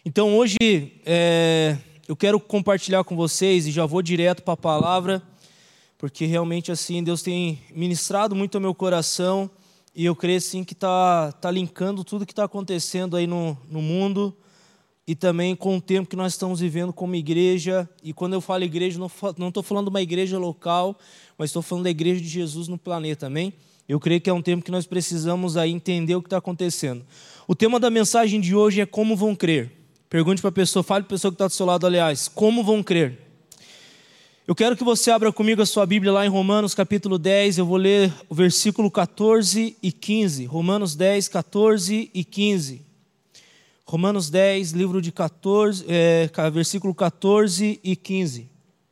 Então hoje eu quero compartilhar com vocês e já vou direto para a palavra, porque realmente assim Deus tem ministrado muito ao meu coração e eu creio assim que tá linkando tudo que está acontecendo aí no mundo e também com o tempo que nós estamos vivendo como igreja. E quando eu falo igreja, não estou falando de uma igreja local, mas estou falando da igreja de Jesus no planeta, amém? Eu creio que é um tempo que nós precisamos aí entender o que está acontecendo. O tema da mensagem de hoje é como vão crer. Pergunte para a pessoa, fale para a pessoa que está do seu lado, aliás, como vão crer? Eu quero que você abra comigo a sua Bíblia lá em Romanos capítulo 10, eu vou ler o versículo 14 e 15. Romanos 10, 14 e 15. Romanos 10, livro de 14, versículo 14 e 15.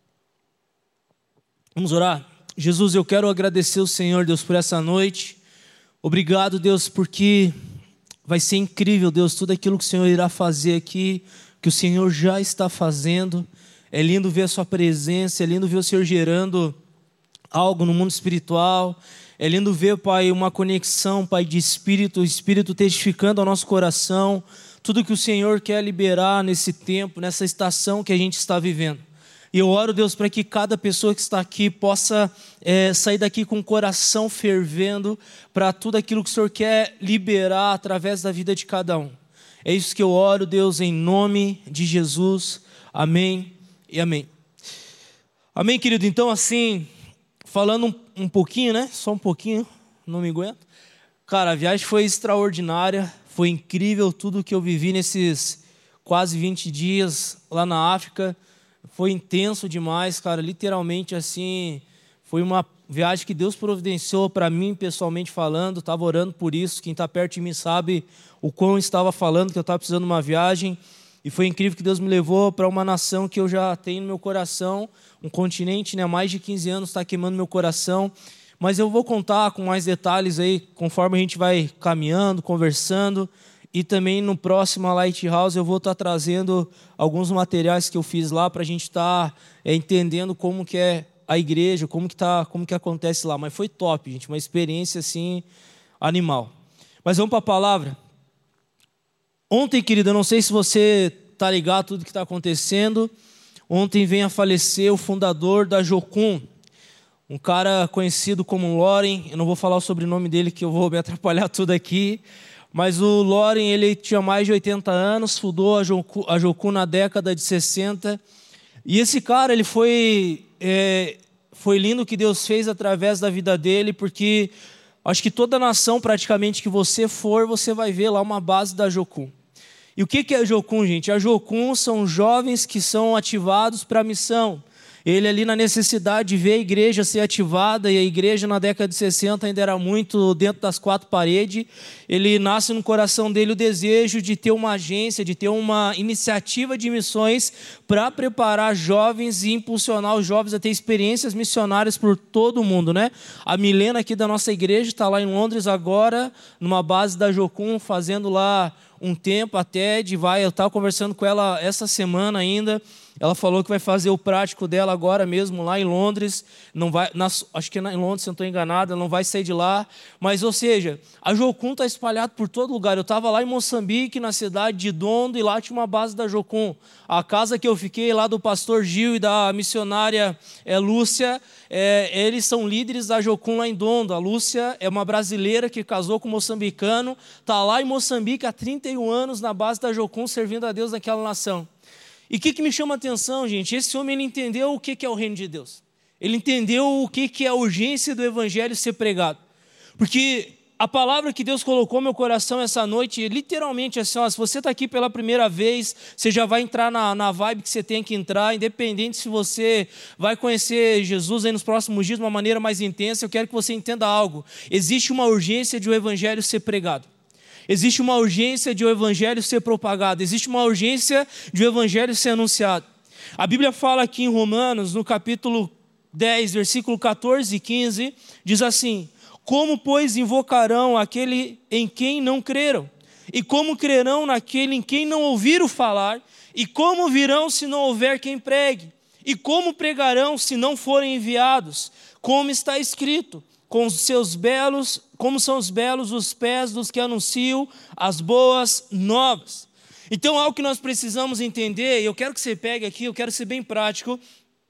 Vamos orar? Jesus, eu quero agradecer ao Senhor, Deus, por essa noite. Obrigado, Deus, porque vai ser incrível, Deus, tudo aquilo que o Senhor irá fazer aqui, que o Senhor já está fazendo. É lindo ver a sua presença, é lindo ver o Senhor gerando algo no mundo espiritual. É lindo ver, Pai, uma conexão, Pai, de espírito, o Espírito testificando ao nosso coração tudo que o Senhor quer liberar nesse tempo, nessa estação que a gente está vivendo. E eu oro, Deus, para que cada pessoa que está aqui possa sair daqui com o coração fervendo para tudo aquilo que o Senhor quer liberar através da vida de cada um. É isso que eu oro, Deus, em nome de Jesus. Amém e amém. Amém, querido? Então, assim, falando um pouquinho, né? Só um pouquinho, não me aguento. Cara, a viagem foi extraordinária, foi incrível tudo que eu vivi nesses quase 20 dias lá na África. Foi intenso demais, cara, literalmente assim, foi uma viagem que Deus providenciou para mim, pessoalmente falando, estava orando por isso, quem está perto de mim sabe o quão estava falando, que eu estava precisando de uma viagem, e foi incrível que Deus me levou para uma nação que eu já tenho no meu coração, um continente, né, há mais de 15 anos está queimando meu coração, mas eu vou contar com mais detalhes aí, conforme a gente vai caminhando, conversando. E também no próximo Lighthouse eu vou estar trazendo alguns materiais que eu fiz lá para a gente estar entendendo como que é a igreja, como que acontece lá. Mas foi top, gente, uma experiência assim animal. Mas vamos para a palavra. Ontem, querido, eu não sei se você está ligado a tudo que está acontecendo. Ontem veio a falecer o fundador da Jocum, um cara conhecido como Loren. Eu não vou falar o sobrenome dele que eu vou me atrapalhar tudo aqui. Mas o Loren, ele tinha mais de 80 anos, fundou a Jocum na década de 60. E esse cara, ele foi lindo o que Deus fez através da vida dele, porque acho que toda nação praticamente que você for, você vai ver lá uma base da Jocum. E o que é a Jocum, gente? A Jocum são jovens que são ativados para a missão. Ele ali na necessidade de ver a igreja ser ativada, e a igreja na década de 60 ainda era muito dentro das quatro paredes. Ele nasce no coração dele o desejo de ter uma agência, de ter uma iniciativa de missões para preparar jovens e impulsionar os jovens a ter experiências missionárias por todo o mundo, né? A Milena aqui da nossa igreja está lá em Londres agora, numa base da Jocum, fazendo lá um tempo até eu estava conversando com ela essa semana ainda. Ela falou que vai fazer o prático dela agora mesmo lá em Londres. Não vai, acho que em Londres, se eu não estou enganado, ela não vai sair de lá. Mas, ou seja, a Jocum está espalhada por todo lugar. Eu estava lá em Moçambique, na cidade de Dondo, e lá tinha uma base da Jocum. A casa que eu fiquei lá do pastor Gil e da missionária Lúcia, eles são líderes da Jocum lá em Dondo. A Lúcia é uma brasileira que casou com um moçambicano, está lá em Moçambique há 31 anos na base da Jocum, servindo a Deus naquela nação. E o que me chama a atenção, gente? Esse homem, ele entendeu o que é o reino de Deus. Ele entendeu o que é a urgência do evangelho ser pregado. Porque a palavra que Deus colocou no meu coração essa noite, literalmente assim, se você está aqui pela primeira vez, você já vai entrar na vibe que você tem que entrar, independente se você vai conhecer Jesus aí nos próximos dias de uma maneira mais intensa, eu quero que você entenda algo. Existe uma urgência de o evangelho ser pregado. Existe uma urgência de o evangelho ser propagado. Existe uma urgência de o evangelho ser anunciado. A Bíblia fala aqui em Romanos, no capítulo 10, versículo 14 e 15, diz assim: como, pois, invocarão aquele em quem não creram? E como crerão naquele em quem não ouviram falar? E como virão se não houver quem pregue? E como pregarão se não forem enviados? Como está escrito: como são os belos os pés dos que anunciam as boas novas. Então, algo que nós precisamos entender, e eu quero que você pegue aqui, eu quero ser bem prático,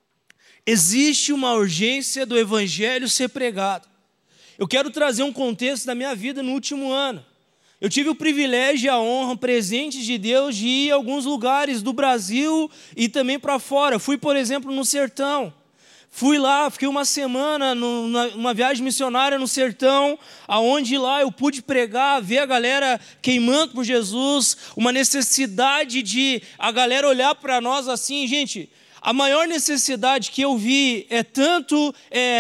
existe uma urgência do evangelho ser pregado. Eu quero trazer um contexto da minha vida no último ano. Eu tive o privilégio e a honra, presente de Deus, de ir a alguns lugares do Brasil e também para fora. Fui, por exemplo, no sertão. Fui lá, fiquei uma semana numa viagem missionária no sertão, aonde lá eu pude pregar, ver a galera queimando por Jesus, uma necessidade de a galera olhar para nós assim, gente. A maior necessidade que eu vi é tanto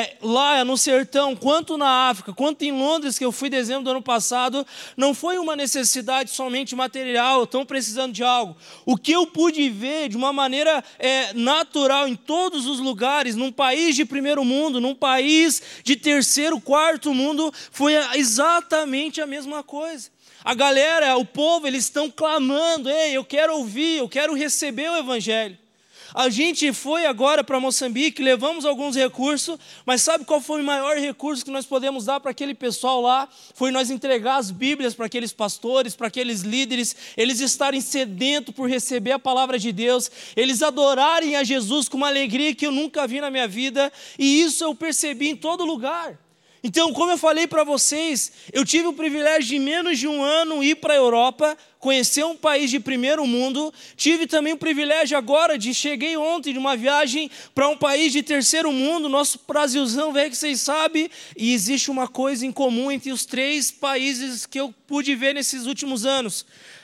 lá no sertão, quanto na África, quanto em Londres, que eu fui em dezembro do ano passado, não foi uma necessidade somente material, estão precisando de algo. O que eu pude ver de uma maneira natural em todos os lugares, num país de primeiro mundo, num país de terceiro, quarto mundo, foi exatamente a mesma coisa. A galera, o povo, eles estão clamando, ei, eu quero ouvir, eu quero receber o evangelho. A gente foi agora para Moçambique, levamos alguns recursos, mas sabe qual foi o maior recurso que nós podemos dar para aquele pessoal lá? Foi nós entregar as Bíblias para aqueles pastores, para aqueles líderes, eles estarem sedentos por receber a palavra de Deus, eles adorarem a Jesus com uma alegria que eu nunca vi na minha vida, e isso eu percebi em todo lugar. Então, como eu falei para vocês, eu tive o privilégio de, em menos de um ano, ir para a Europa, conhecer um país de primeiro mundo. Tive também o privilégio agora cheguei ontem de uma viagem para um país de terceiro mundo, nosso Brasilzão, velho, que vocês sabem, e existe uma coisa em comum entre os 3 países que eu pude ver nesses últimos anos.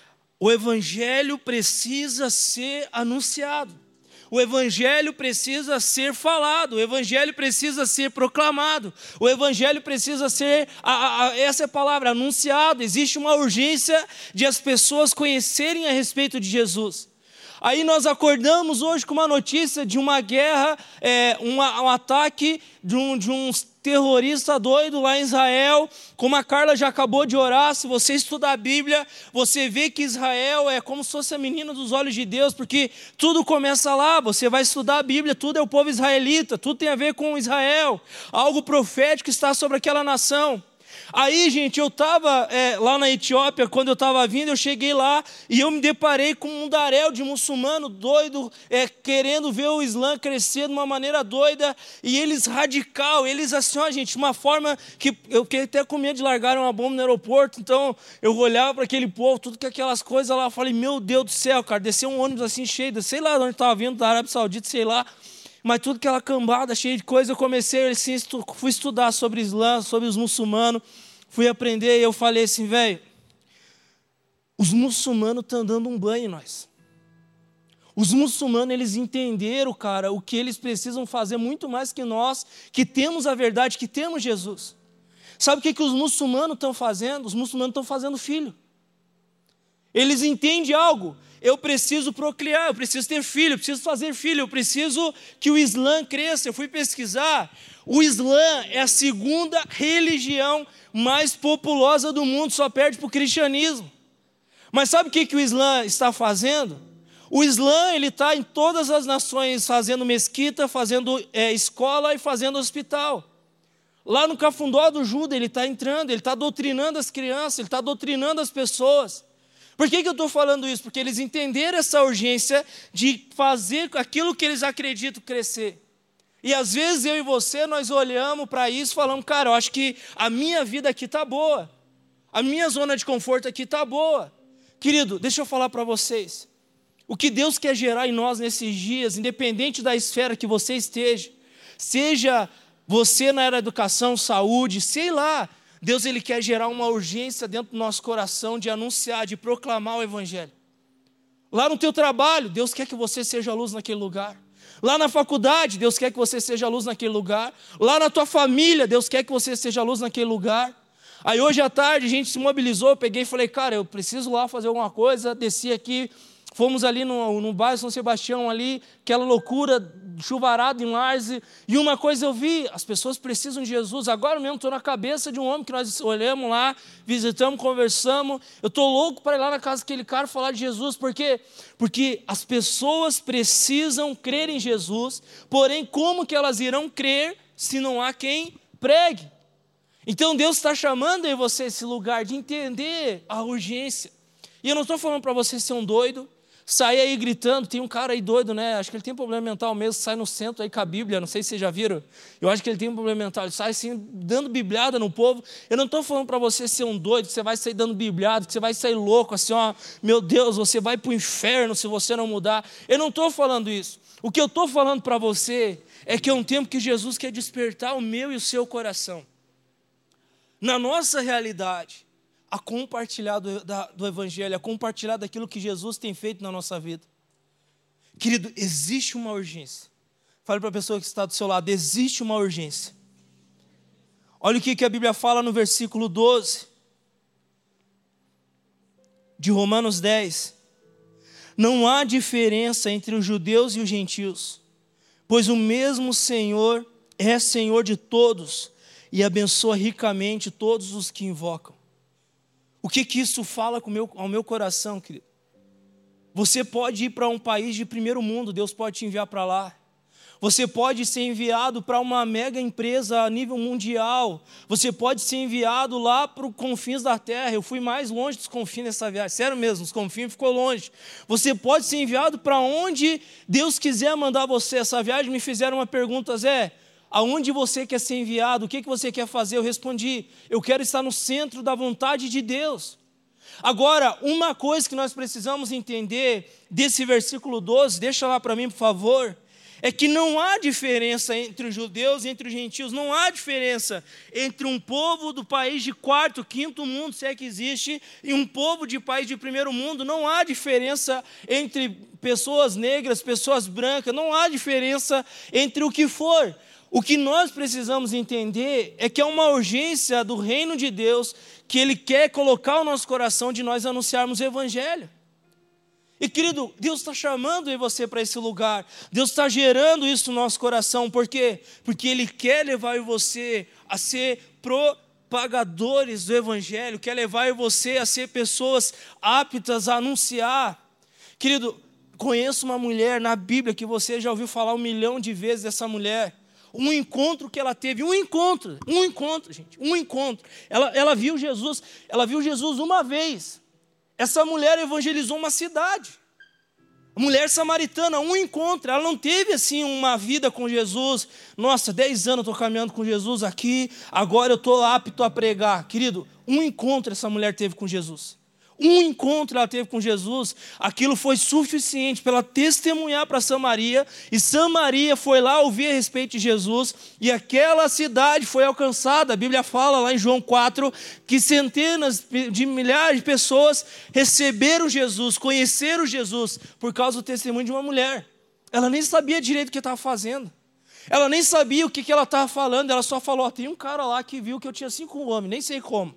O evangelho precisa ser anunciado. O evangelho precisa ser falado, o evangelho precisa ser proclamado, o evangelho precisa ser, essa é a palavra, anunciado. Existe uma urgência de as pessoas conhecerem a respeito de Jesus. Aí nós acordamos hoje com uma notícia de uma guerra, um ataque de um terrorista doido lá em Israel. Como a Carla já acabou de orar, se você estudar a Bíblia, você vê que Israel é como se fosse a menina dos olhos de Deus, porque tudo começa lá. Você vai estudar a Bíblia, tudo é o povo israelita, tudo tem a ver com Israel, algo profético está sobre aquela nação. Aí, gente, eu estava lá na Etiópia, quando eu estava vindo, eu cheguei lá e eu me deparei com um mundaréu de muçulmano doido, querendo ver o Islã crescer de uma maneira doida, e eles radical, eles assim, ó, gente, uma forma que eu fiquei até com medo de largar uma bomba no aeroporto. Então eu olhava para aquele povo, tudo que aquelas coisas lá, eu falei, meu Deus do céu, cara, desceu um ônibus assim cheio, sei lá de onde estava vindo, da Arábia Saudita, sei lá, mas tudo aquela cambada cheia de coisa. Eu comecei assim, fui estudar sobre o Islã, sobre os muçulmanos, fui aprender, e eu falei assim, velho, os muçulmanos estão dando um banho em nós. Os muçulmanos, eles entenderam, cara, o que eles precisam fazer muito mais que nós, que temos a verdade, que temos Jesus. Sabe o que os muçulmanos estão fazendo? Os muçulmanos estão fazendo filho. Eles entendem algo. Eu preciso procriar, eu preciso ter filho, eu preciso fazer filho, eu preciso que o Islã cresça. Eu fui pesquisar. O Islã é a segunda religião mais populosa do mundo, só perde para o cristianismo. Mas sabe o que o Islã está fazendo? O Islã, ele está em todas as nações fazendo mesquita, fazendo escola e fazendo hospital. Lá no Cafundó do Juda, ele está entrando, ele está doutrinando as crianças, ele está doutrinando as pessoas. Por que eu estou falando isso? Porque eles entenderam essa urgência de fazer aquilo que eles acreditam crescer. E às vezes eu e você, nós olhamos para isso e falamos, cara, eu acho que a minha vida aqui está boa. A minha zona de conforto aqui está boa. Querido, deixa eu falar para vocês. O que Deus quer gerar em nós nesses dias, independente da esfera que você esteja, seja você na área da educação, saúde, sei lá, Deus, ele quer gerar uma urgência dentro do nosso coração de anunciar, de proclamar o evangelho. Lá no teu trabalho, Deus quer que você seja luz naquele lugar. Lá na faculdade, Deus quer que você seja luz naquele lugar. Lá na tua família, Deus quer que você seja luz naquele lugar. Aí hoje à tarde a gente se mobilizou, eu peguei e falei, cara, eu preciso lá fazer alguma coisa, desci aqui. Fomos ali no bairro São Sebastião, ali, aquela loucura, chuvarada em Laje. E uma coisa eu vi, as pessoas precisam de Jesus. Agora mesmo estou na cabeça de um homem que nós olhamos lá, visitamos, conversamos. Eu estou louco para ir lá na casa daquele cara falar de Jesus. Por quê? Porque as pessoas precisam crer em Jesus, porém, como que elas irão crer se não há quem pregue? Então Deus está chamando em você esse lugar de entender a urgência. E eu não estou falando para você ser um doido, sair aí gritando. Tem um cara aí doido, né? Acho que ele tem problema mental mesmo, sai no centro aí com a Bíblia, não sei se vocês já viram. Eu acho que ele tem um problema mental, ele sai assim, dando bibliada no povo. Eu não estou falando para você ser um doido, que você vai sair dando bibliada, que você vai sair louco, assim, ó, meu Deus, você vai para o inferno se você não mudar. Eu não estou falando isso. O que eu estou falando para você é que é um tempo que Jesus quer despertar o meu e o seu coração. Na nossa realidade, a compartilhar do Evangelho, a compartilhar daquilo que Jesus tem feito na nossa vida. Querido, existe uma urgência. Fale para a pessoa que está do seu lado, existe uma urgência. Olha o que a Bíblia fala no versículo 12 de Romanos 10. Não há diferença entre os judeus e os gentios, pois o mesmo Senhor é Senhor de todos e abençoa ricamente todos os que invocam. O que isso fala ao meu coração, querido? Você pode ir para um país de primeiro mundo, Deus pode te enviar para lá. Você pode ser enviado para uma mega empresa a nível mundial. Você pode ser enviado lá para os confins da terra. Eu fui mais longe dos confins dessa viagem. Sério mesmo, os confins ficou longe. Você pode ser enviado para onde Deus quiser mandar você. Essa viagem me fizeram uma pergunta, Zé, aonde você quer ser enviado? O que você quer fazer? Eu respondi, eu quero estar no centro da vontade de Deus. Agora, uma coisa que nós precisamos entender desse versículo 12, deixa lá para mim, por favor, é que não há diferença entre os judeus e entre os gentios, não há diferença entre um povo do país de quarto, quinto mundo, se é que existe, e um povo de país de primeiro mundo, não há diferença entre pessoas negras, pessoas brancas, não há diferença entre o que for. O que nós precisamos entender é que é uma urgência do reino de Deus que Ele quer colocar o nosso coração de nós anunciarmos o Evangelho. E querido, Deus está chamando eu e você para esse lugar. Deus está gerando isso no nosso coração. Por quê? Porque Ele quer levar eu e você a ser propagadores do Evangelho. Quer levar eu e você a ser pessoas aptas a anunciar. Querido, conheço uma mulher na Bíblia que você já ouviu falar 1 milhão de vezes dessa mulher. Um encontro que ela teve, um encontro, gente, um encontro. Ela viu Jesus uma vez. Essa mulher evangelizou uma cidade. A mulher samaritana, um encontro. Ela não teve assim uma vida com Jesus. Nossa, 10 anos eu estou caminhando com Jesus aqui, agora eu estou apto a pregar. Querido, um encontro essa mulher teve com Jesus. Um encontro ela teve com Jesus, aquilo foi suficiente para ela testemunhar para Samaria, e Samaria foi lá ouvir a respeito de Jesus, e aquela cidade foi alcançada. A Bíblia fala lá em João 4, que centenas de milhares de pessoas receberam Jesus, conheceram Jesus, por causa do testemunho de uma mulher. Ela nem sabia direito o que estava fazendo, ela nem sabia o que ela estava falando, ela só falou, tem um cara lá que viu que eu tinha 5 homens, nem sei como.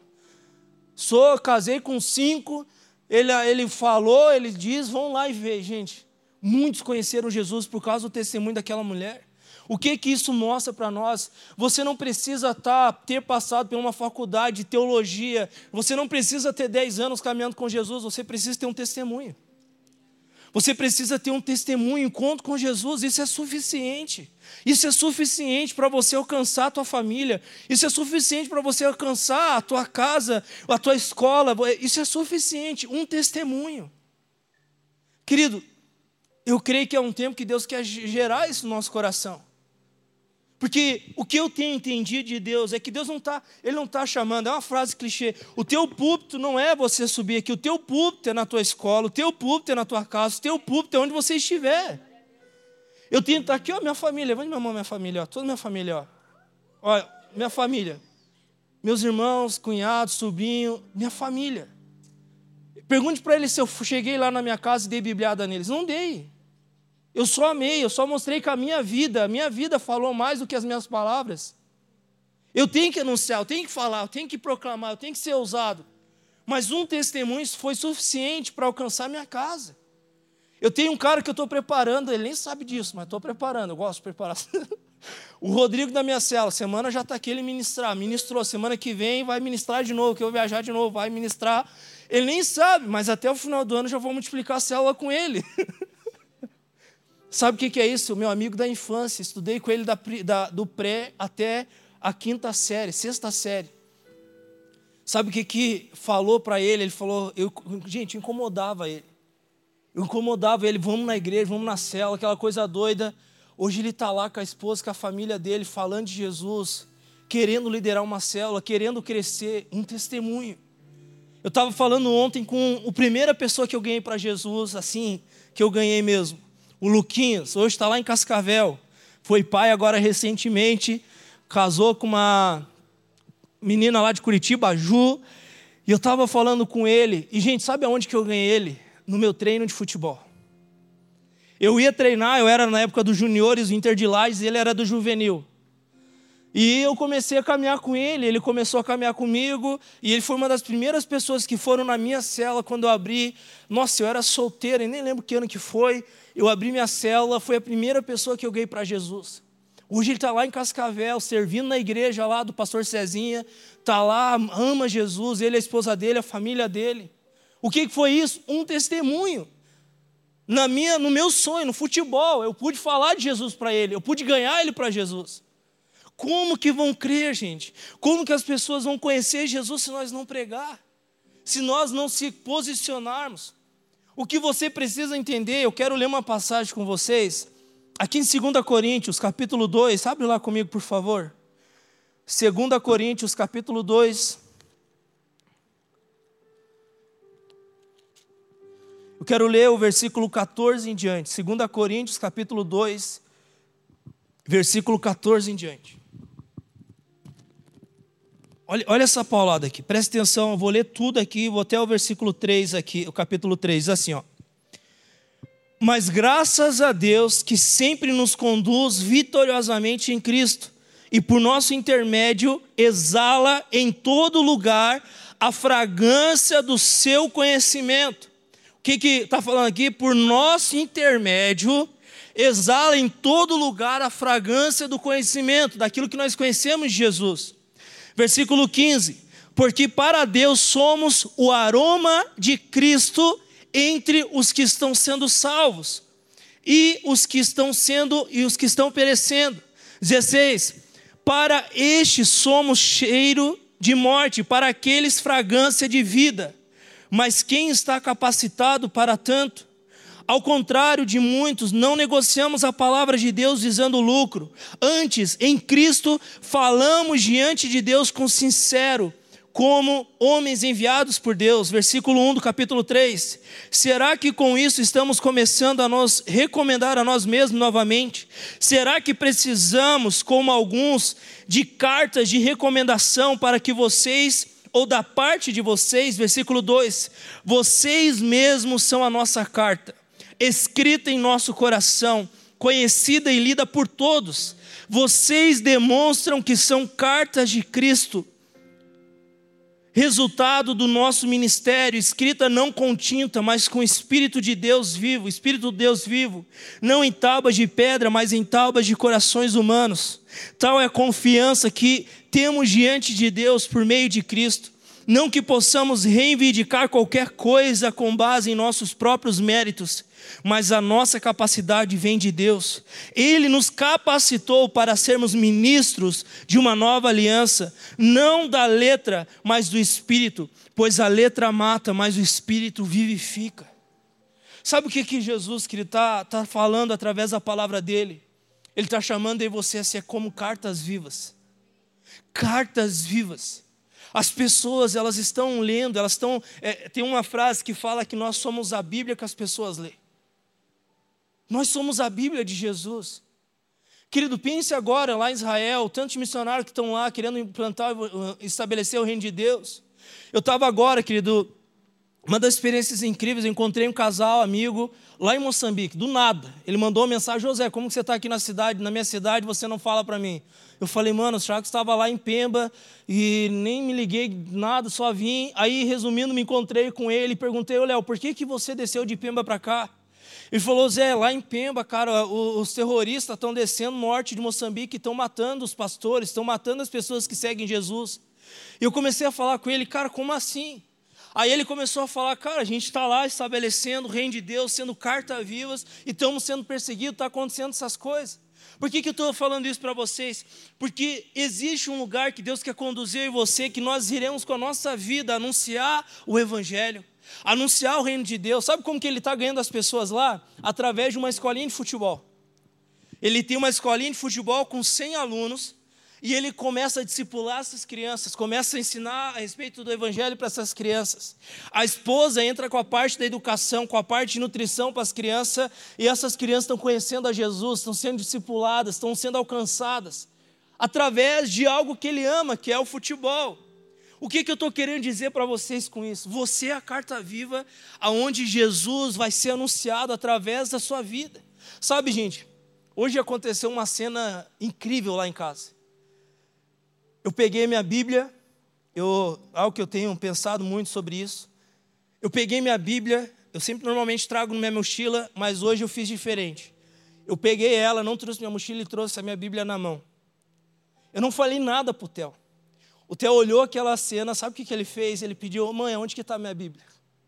Casei com 5, ele falou, ele diz, vão lá e vê, gente. Muitos conheceram Jesus por causa do testemunho daquela mulher. O que isso mostra para nós? Você não precisa ter passado por uma faculdade de teologia, você não precisa ter 10 anos caminhando com Jesus, você precisa ter um testemunho. Você precisa ter um testemunho, encontro com Jesus, isso é suficiente. Isso é suficiente para você alcançar a tua família. Isso é suficiente para você alcançar a tua casa, a tua escola. Isso é suficiente, um testemunho. Querido, eu creio que é um tempo que Deus quer gerar isso no nosso coração. Porque o que eu tenho entendido de Deus é que Deus Ele não está chamando, é uma frase clichê, o teu púlpito não é você subir aqui, o teu púlpito é na tua escola, o teu púlpito é na tua casa, o teu púlpito é onde você estiver. Eu tenho que estar aqui, ó, minha família, levante minha mão, minha família, ó, toda minha família, ó. Olha, minha família, meus irmãos, cunhados, sobrinho, minha família. Pergunte para eles se eu cheguei lá na minha casa e dei bibliada neles. Não dei. Eu só amei, eu só mostrei que a minha vida falou mais do que as minhas palavras. Eu tenho que anunciar, eu tenho que falar, eu tenho que proclamar, eu tenho que ser ousado. Mas um testemunho foi suficiente para alcançar minha casa. Eu tenho um cara que eu estou preparando, ele nem sabe disso, mas estou preparando, eu gosto de preparar. O Rodrigo da minha cela, semana já está aqui, ele ministrou, semana que vem vai ministrar de novo, que eu vou viajar de novo, vai ministrar. Ele nem sabe, mas até o final do ano já vou multiplicar a célula com ele. Sabe o que é isso? O meu amigo da infância, estudei com ele do pré até a 5ª série, 6ª série. Sabe o que falou para ele? Ele falou, gente, incomodava ele. Eu incomodava ele, vamos na igreja, vamos na cela, aquela coisa doida. Hoje ele está lá com a esposa, com a família dele, falando de Jesus, querendo liderar uma célula, querendo crescer, um testemunho. Eu estava falando ontem com a primeira pessoa que eu ganhei para Jesus, assim, que eu ganhei mesmo, o Luquinhas, hoje está lá em Cascavel, foi pai agora recentemente, casou com uma menina lá de Curitiba, a Ju, e eu estava falando com ele, e gente, sabe aonde que eu ganhei ele? No meu treino de futebol. Eu ia treinar, eu era na época dos juniores, o Inter de Lages, e ele era do juvenil. E eu comecei a caminhar com ele, ele começou a caminhar comigo, e ele foi uma das primeiras pessoas que foram na minha cela quando eu abri. Nossa, eu era solteiro, e nem lembro que ano que foi. Eu abri minha cela, foi a primeira pessoa que eu ganhei para Jesus. Hoje ele está lá em Cascavel, servindo na igreja lá do pastor Cezinha, está lá, ama Jesus, ele, a esposa dele, a família dele. O que foi isso? Um testemunho. No meu sonho, no futebol, eu pude falar de Jesus para ele, eu pude ganhar ele para Jesus. Como que vão crer, gente? Como que as pessoas vão conhecer Jesus se nós não pregar? Se nós não se posicionarmos? O que você precisa entender, eu quero ler uma passagem com vocês, aqui em 2 Coríntios, capítulo 2, abre lá comigo, por favor. 2 Coríntios, capítulo 2. Eu quero ler o versículo 14 em diante. 2 Coríntios, capítulo 2, versículo 14 em diante. Olha essa paulada aqui, presta atenção, eu vou ler tudo aqui, vou até o versículo 3 aqui, o capítulo 3, assim, ó. Mas graças a Deus que sempre nos conduz vitoriosamente em Cristo, e por nosso intermédio exala em todo lugar a fragrância do seu conhecimento. O que está falando aqui? Por nosso intermédio, exala em todo lugar a fragrância do conhecimento, daquilo que nós conhecemos de Jesus. Versículo 15, porque para Deus somos o aroma de Cristo entre os que estão sendo salvos e os que estão perecendo. 16, para estes somos cheiro de morte, para aqueles fragrância de vida. Mas quem está capacitado para tanto? Ao contrário de muitos, não negociamos a palavra de Deus visando lucro. Antes, em Cristo, falamos diante de Deus com sincero, como homens enviados por Deus. Versículo 1 do capítulo 3. Será que com isso estamos começando a nos recomendar a nós mesmos novamente? Será que precisamos, como alguns, de cartas de recomendação para que vocês, ou da parte de vocês, versículo 2, vocês mesmos são a nossa carta, escrita em nosso coração, conhecida e lida por todos. Vocês demonstram que são cartas de Cristo, resultado do nosso ministério, escrita não com tinta, mas com o Espírito de Deus vivo, Espírito de Deus vivo, não em tábuas de pedra, mas em tábuas de corações humanos. Tal é a confiança que temos diante de Deus por meio de Cristo. Não que possamos reivindicar qualquer coisa com base em nossos próprios méritos, mas a nossa capacidade vem de Deus. Ele nos capacitou para sermos ministros de uma nova aliança, não da letra, mas do Espírito, pois a letra mata, mas o Espírito vivifica. Sabe o que Jesus está falando através da palavra dele? Ele está chamando em você a ser como cartas vivas. Cartas vivas. As pessoas, elas estão lendo, tem uma frase que fala que nós somos a Bíblia que as pessoas lêem. Nós somos a Bíblia de Jesus. Querido, pense agora lá em Israel, tantos missionários que estão lá querendo implantar, estabelecer o reino de Deus. Eu estava agora, querido, uma das experiências incríveis, eu encontrei um casal, amigo, lá em Moçambique, do nada. Ele mandou uma mensagem: José, como que você está aqui na minha cidade, você não fala para mim? Eu falei: mano, o Chaco estava lá em Pemba e nem me liguei, nada, só vim. Aí, resumindo, me encontrei com ele e perguntei: ô Léo, por que você desceu de Pemba para cá? Ele falou: Zé, lá em Pemba, cara, os terroristas estão descendo no norte de Moçambique, estão matando os pastores, estão matando as pessoas que seguem Jesus. E eu comecei a falar com ele: cara, como assim? Aí ele começou a falar: cara, a gente está lá estabelecendo o reino de Deus, sendo cartas vivas, e estamos sendo perseguidos, está acontecendo essas coisas. Por que eu estou falando isso para vocês? Porque existe um lugar que Deus quer conduzir eu e você, que nós iremos com a nossa vida anunciar o Evangelho, anunciar o reino de Deus. Sabe como que ele está ganhando as pessoas lá? Através de uma escolinha de futebol. Ele tem uma escolinha de futebol com 100 alunos, e ele começa a discipular essas crianças, começa a ensinar a respeito do Evangelho para essas crianças. A esposa entra com a parte da educação, com a parte de nutrição para as crianças, e essas crianças estão conhecendo a Jesus, estão sendo discipuladas, estão sendo alcançadas, através de algo que ele ama, que é o futebol. O que eu estou querendo dizer para vocês com isso? Você é a carta viva, aonde Jesus vai ser anunciado através da sua vida. Sabe, gente, hoje aconteceu uma cena incrível lá em casa. Eu peguei minha Bíblia, algo que eu tenho pensado muito sobre isso. Eu peguei minha Bíblia, eu sempre normalmente trago na minha mochila, mas hoje eu fiz diferente. Eu peguei ela, não trouxe minha mochila e trouxe a minha Bíblia na mão. Eu não falei nada para o Theo. O Theo olhou aquela cena, sabe o que ele fez? Ele pediu: mãe, onde que está a minha Bíblia?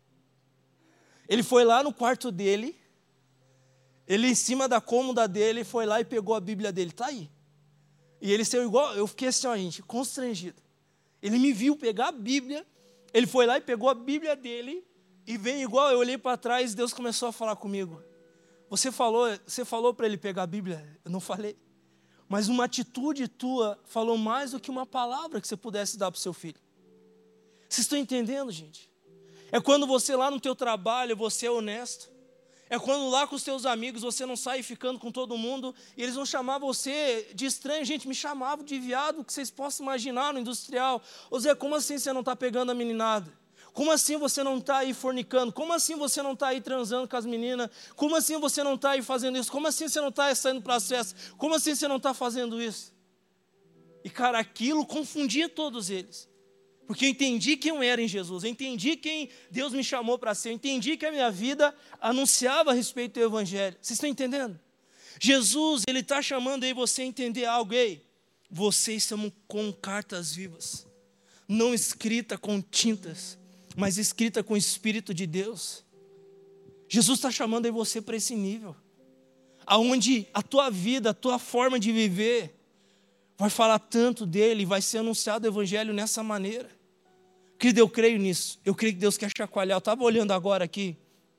Ele foi lá no quarto dele, ele em cima da cômoda dele, foi lá e pegou a Bíblia dele, está aí. E ele saiu igual, eu fiquei assim, ó, gente, constrangido. Ele me viu pegar a Bíblia, ele foi lá e pegou a Bíblia dele, e veio igual, eu olhei para trás, Deus começou a falar comigo. Você falou para ele pegar a Bíblia? Eu não falei. Mas uma atitude tua falou mais do que uma palavra que você pudesse dar para o seu filho. Vocês estão entendendo, gente? É quando você lá no teu trabalho, você é honesto. É quando lá com os teus amigos você não sai ficando com todo mundo e eles vão chamar você de estranho. Gente, me chamavam de viado, que vocês possam imaginar no industrial. Ô Zé, como assim você não está pegando a meninada? Como assim você não está aí fornicando? Como assim você não está aí transando com as meninas? Como assim você não está aí fazendo isso? Como assim você não está saindo para as festas? Como assim você não está fazendo isso? E cara, aquilo confundia todos eles. Porque eu entendi quem eu era em Jesus, eu entendi quem Deus me chamou para ser, eu entendi que a minha vida anunciava a respeito do Evangelho. Vocês estão entendendo? Jesus, Ele está chamando aí você a entender algo. Ei, vocês são com cartas vivas, não escrita com tintas, mas escrita com o Espírito de Deus. Jesus está chamando aí você para esse nível, aonde a tua vida, a tua forma de viver, vai falar tanto dele, vai ser anunciado o Evangelho nessa maneira. Querido, eu creio nisso. Eu creio que Deus quer chacoalhar. Eu estava olhando agora aqui.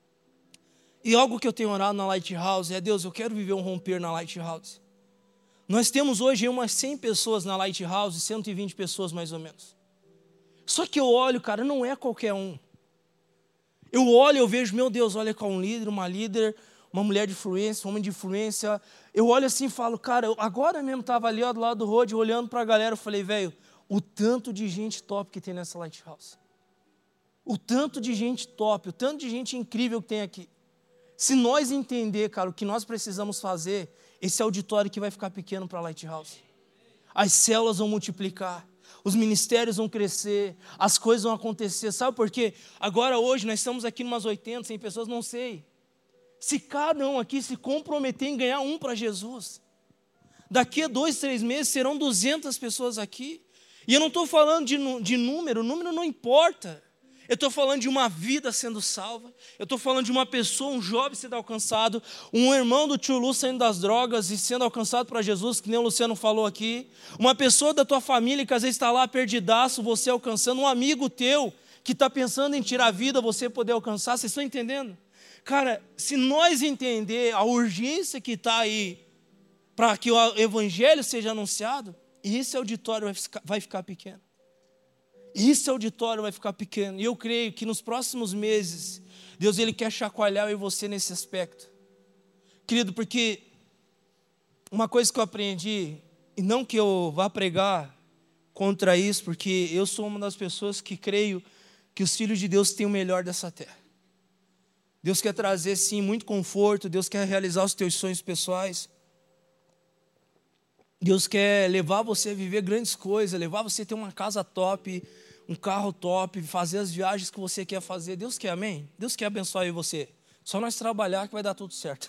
E algo que eu tenho orado na Lighthouse é: Deus, eu quero viver um romper na Lighthouse. Nós temos hoje umas 100 pessoas na Lighthouse, 120 pessoas mais ou menos. Só que eu olho, cara, não é qualquer um. Eu olho, eu vejo, meu Deus, olha com um líder, uma líder, uma mulher de influência, um homem de influência. Eu olho assim e falo, cara, eu agora mesmo estava ali ó, do lado do road, olhando para a galera, eu falei, velho, o tanto de gente top que tem nessa Lighthouse. O tanto de gente top, o tanto de gente incrível que tem aqui. Se nós entender, cara, o que nós precisamos fazer, esse auditório que vai ficar pequeno para a Lighthouse. As células vão multiplicar, os ministérios vão crescer, as coisas vão acontecer. Sabe por quê? Agora, hoje, nós estamos aqui umas 80, 100 pessoas, não sei. Se cada um aqui se comprometer em ganhar um para Jesus, daqui a 2, 3 meses serão 200 pessoas aqui. E eu não estou falando de número, o número não importa. Eu estou falando de uma vida sendo salva. Eu estou falando de uma pessoa, um jovem sendo alcançado, um irmão do tio Lu saindo das drogas e sendo alcançado para Jesus, que nem o Luciano falou aqui. Uma pessoa da tua família que às vezes está lá perdidaço, você alcançando. Um amigo teu que está pensando em tirar a vida, você poder alcançar. Vocês estão entendendo? Cara, se nós entender a urgência que está aí para que o Evangelho seja anunciado, esse auditório vai ficar pequeno. Esse auditório vai ficar pequeno. E eu creio que nos próximos meses, Deus ele quer chacoalhar eu e você nesse aspecto. Querido, porque uma coisa que eu aprendi, e não que eu vá pregar contra isso, porque eu sou uma das pessoas que creio que os filhos de Deus têm o melhor dessa terra. Deus quer trazer, sim, muito conforto. Deus quer realizar os teus sonhos pessoais. Deus quer levar você a viver grandes coisas, levar você a ter uma casa top, um carro top, fazer as viagens que você quer fazer. Deus quer, amém? Deus quer abençoar eu e você. Só nós trabalhar que vai dar tudo certo.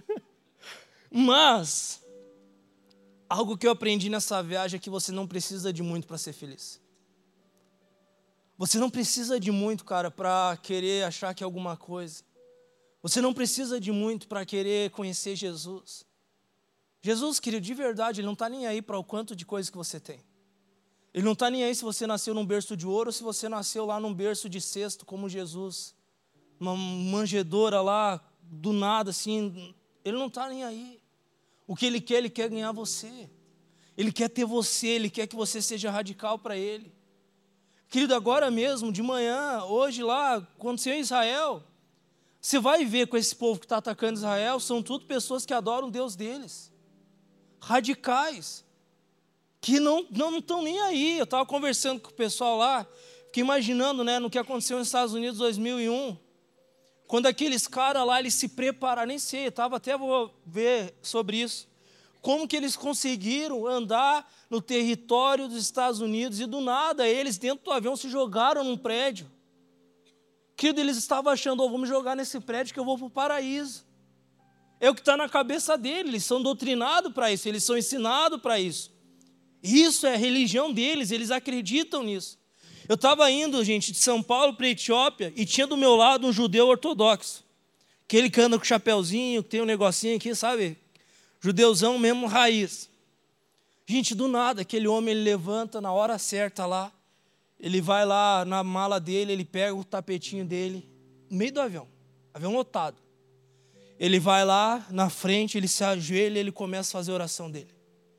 Mas, algo que eu aprendi nessa viagem é que você não precisa de muito para ser feliz. Você não precisa de muito, cara, para querer achar que é alguma coisa. Você não precisa de muito para querer conhecer Jesus. Jesus, querido, de verdade, Ele não está nem aí para o quanto de coisa que você tem. Ele não está nem aí se você nasceu num berço de ouro ou se você nasceu lá num berço de cesto, como Jesus. Uma manjedoura lá, do nada, assim. Ele não está nem aí. O que Ele quer ganhar você. Ele quer ter você, Ele quer que você seja radical para Ele. Querido, agora mesmo, de manhã, hoje lá, quando você é em Israel, você vai ver com esse povo que está atacando Israel, são tudo pessoas que adoram o Deus deles. Radicais. Que não estão nem aí. Eu estava conversando com o pessoal lá, fiquei imaginando, né, no que aconteceu nos Estados Unidos em 2001, quando aqueles caras lá, eles se prepararam, nem sei, vou ver sobre isso, como que eles conseguiram andar no território dos Estados Unidos e do nada, eles dentro do avião se jogaram num prédio. Querido, eles estavam achando, vou me jogar nesse prédio que eu vou para o paraíso. É o que está na cabeça deles, eles são doutrinados para isso, eles são ensinados para isso. Isso é a religião deles, eles acreditam nisso. Eu estava indo, gente, de São Paulo para a Etiópia e tinha do meu lado um judeu ortodoxo. Aquele que anda com chapéuzinho, que tem um negocinho aqui, sabe? Judeuzão mesmo, raiz. Gente, do nada, aquele homem, ele levanta na hora certa lá. Ele vai lá na mala dele, ele pega o tapetinho dele, no meio do avião lotado. Ele vai lá na frente, ele se ajoelha e ele começa a fazer a oração dele.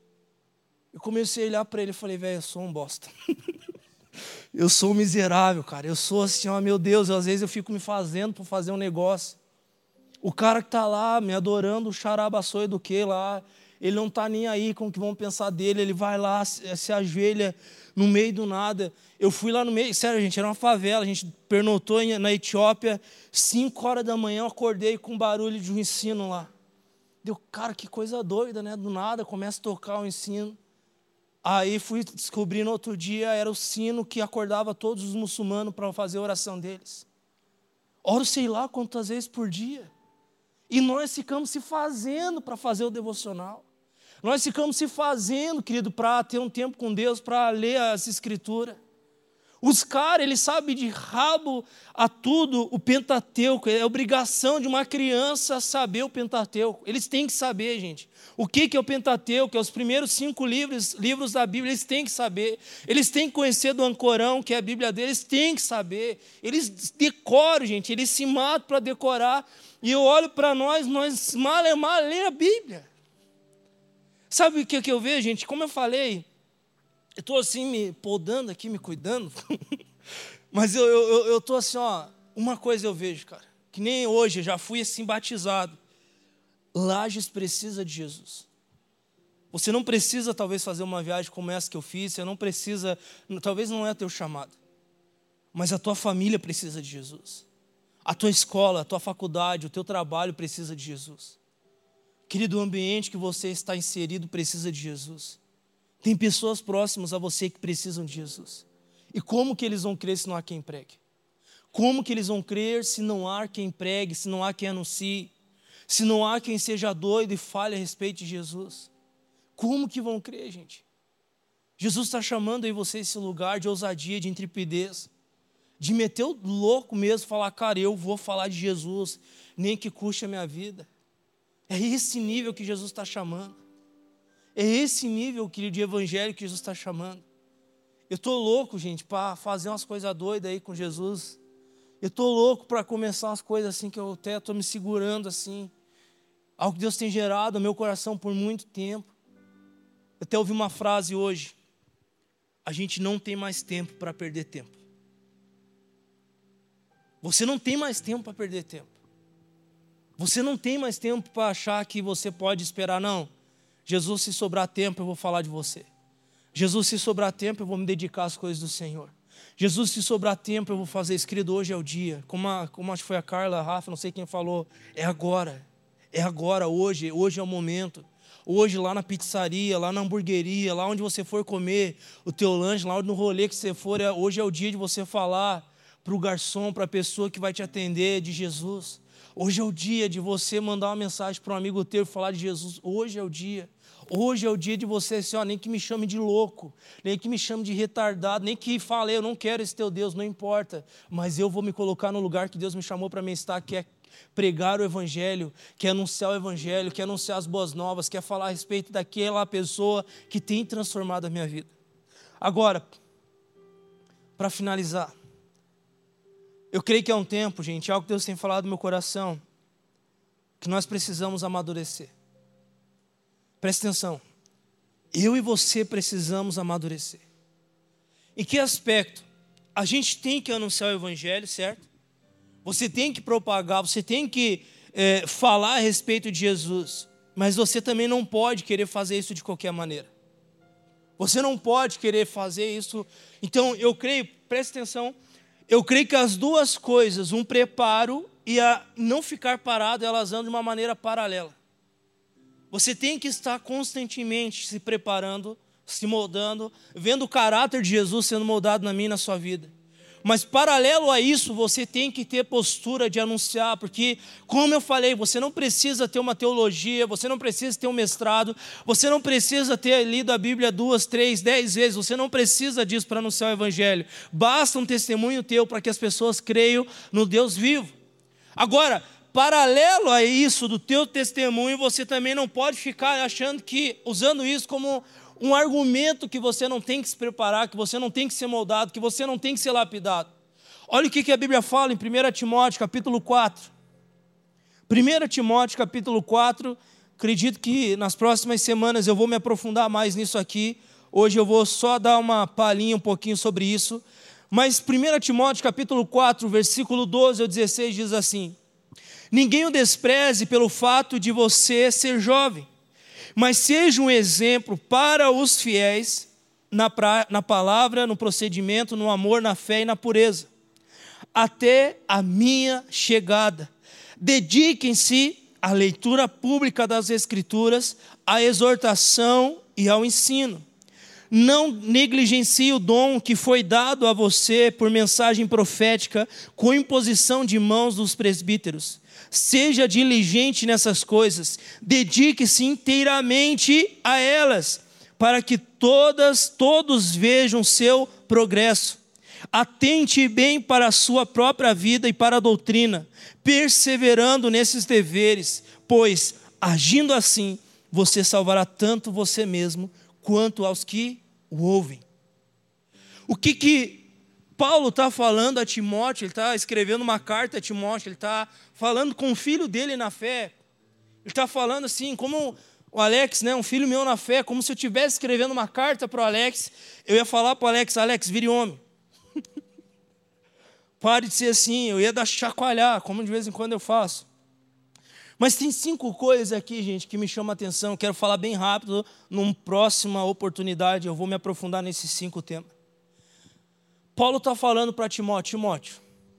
Eu comecei a olhar para ele e falei, velho, eu sou um bosta. Eu sou um miserável, cara. Eu sou assim, ó, meu Deus, às vezes eu fico me fazendo para fazer um negócio. O cara que está lá me adorando, o xarabaçoio do que lá, ele não está nem aí com o que vão pensar dele, ele vai lá, se ajoelha no meio do nada. Eu fui lá no meio, sério, gente, era uma favela, a gente pernotou na Etiópia, 5 horas da manhã eu acordei com barulho de um ensino lá. Deu, cara, que coisa doida, né? Do nada começa a tocar o ensino. Aí fui descobrir no outro dia, era o sino que acordava todos os muçulmanos para fazer a oração deles. Oro sei lá quantas vezes por dia. E nós ficamos se fazendo para fazer o devocional. Nós ficamos se fazendo, querido, para ter um tempo com Deus, para ler as Escrituras. Os caras, eles sabem de rabo a tudo o Pentateuco. É obrigação de uma criança saber o Pentateuco. Eles têm que saber, gente. O que é o Pentateuco? É os primeiros 5 livros da Bíblia. Eles têm que saber. Eles têm que conhecer do Ancorão, que é a Bíblia deles. Eles têm que saber. Eles decoram, gente. Eles se matam para decorar. E eu olho para nós mal lê a Bíblia. Sabe o que eu vejo, gente? Como eu falei, eu estou assim me podando aqui, me cuidando. Mas eu estou assim, ó, uma coisa eu vejo, cara, que nem hoje, eu já fui assim batizado. Lages precisa de Jesus. Você não precisa talvez fazer uma viagem como essa que eu fiz, você não precisa, talvez não é teu chamado. Mas a tua família precisa de Jesus. A tua escola, a tua faculdade, o teu trabalho precisa de Jesus. Querido, o ambiente que você está inserido precisa de Jesus. Tem pessoas próximas a você que precisam de Jesus. E como que eles vão crer se não há quem pregue? Como que eles vão crer se não há quem pregue, se não há quem anuncie? Se não há quem seja doido e fale a respeito de Jesus? Como que vão crer, gente? Jesus está chamando aí você esse lugar de ousadia, de intrepidez, de meter o louco mesmo, falar, cara, eu vou falar de Jesus, nem que custe a minha vida. É esse nível que Jesus está chamando. É esse nível, querido, de evangelho que Jesus está chamando. Eu estou louco, gente, para fazer umas coisas doidas aí com Jesus. Eu estou louco para começar umas coisas assim que eu até estou me segurando assim. Algo que Deus tem gerado no meu coração por muito tempo. Eu até ouvi uma frase hoje. A gente não tem mais tempo para perder tempo. Você não tem mais tempo para perder tempo. Você não tem mais tempo para achar que você pode esperar, não. Jesus, se sobrar tempo, eu vou falar de você. Jesus, se sobrar tempo, eu vou me dedicar às coisas do Senhor. Jesus, se sobrar tempo, eu vou fazer isso. Querido, hoje é o dia. Como acho que foi a Carla, a Rafa, não sei quem falou. É agora. É agora, hoje é o momento. Hoje, lá na pizzaria, lá na hamburgueria, lá onde você for comer o teu lanche, lá no rolê que você for, hoje é o dia de você falar para o garçom, para a pessoa que vai te atender de Jesus. Hoje é o dia de você mandar uma mensagem para um amigo teu e falar de Jesus. Hoje é o dia. Hoje é o dia de você, assim, ó, nem que me chame de louco, nem que me chame de retardado, nem que fale, eu não quero esse teu Deus, não importa. Mas eu vou me colocar no lugar que Deus me chamou para mim estar, que é pregar o evangelho, quer anunciar o evangelho, quer anunciar as boas novas, quer falar a respeito daquela pessoa que tem transformado a minha vida. Agora, para finalizar, eu creio que é um tempo, gente, algo que Deus tem falado no meu coração, que nós precisamos amadurecer. Presta atenção, eu e você precisamos amadurecer. Em que aspecto? A gente tem que anunciar o evangelho, certo? Você tem que propagar, você tem que falar a respeito de Jesus, mas você também não pode querer fazer isso de qualquer maneira. Você não pode querer fazer isso. Então eu creio, presta atenção, eu creio que as duas coisas, um preparo e a não ficar parado, elas andam de uma maneira paralela. Você tem que estar constantemente se preparando, se moldando, vendo o caráter de Jesus sendo moldado na minha e na sua vida. Mas paralelo a isso, você tem que ter postura de anunciar, porque, como eu falei, você não precisa ter uma teologia, você não precisa ter um mestrado, você não precisa ter lido a Bíblia 2, 3, 10 vezes, você não precisa disso para anunciar o evangelho. Basta um testemunho teu para que as pessoas creiam no Deus vivo. Agora, paralelo a isso do teu testemunho, você também não pode ficar achando que, usando isso como um argumento que você não tem que se preparar, que você não tem que ser moldado, que você não tem que ser lapidado. Olha o que a Bíblia fala em 1 Timóteo, capítulo 4. 1 Timóteo, capítulo 4, acredito que nas próximas semanas eu vou me aprofundar mais nisso aqui. Hoje eu vou só dar uma palhinha um pouquinho sobre isso. Mas 1 Timóteo, capítulo 4, versículo 12 ao 16 diz assim: ninguém o despreze pelo fato de você ser jovem, mas seja um exemplo para os fiéis na palavra, no procedimento, no amor, na fé e na pureza, até a minha chegada. Dediquem-se à leitura pública das Escrituras, à exortação e ao ensino. Não negligencie o dom que foi dado a você por mensagem profética, com imposição de mãos dos presbíteros. Seja diligente nessas coisas, dedique-se inteiramente a elas, para que todos vejam seu progresso. Atente bem para a sua própria vida e para a doutrina, perseverando nesses deveres, pois, agindo assim, você salvará tanto você mesmo, quanto aos que o ouvem. O que Paulo está falando a Timóteo? Ele está escrevendo uma carta a Timóteo, ele está falando com o filho dele na fé. Ele está falando assim, como o Alex, né, um filho meu na fé, como se eu estivesse escrevendo uma carta para o Alex, eu ia falar para o Alex: Alex, vire homem. Pare de ser assim, eu ia dar chacoalhar, como de vez em quando eu faço. Mas tem 5 coisas aqui, gente, que me chamam a atenção. Quero falar bem rápido, numa próxima oportunidade eu vou me aprofundar nesses 5 temas. Paulo está falando para Timóteo: Timóteo,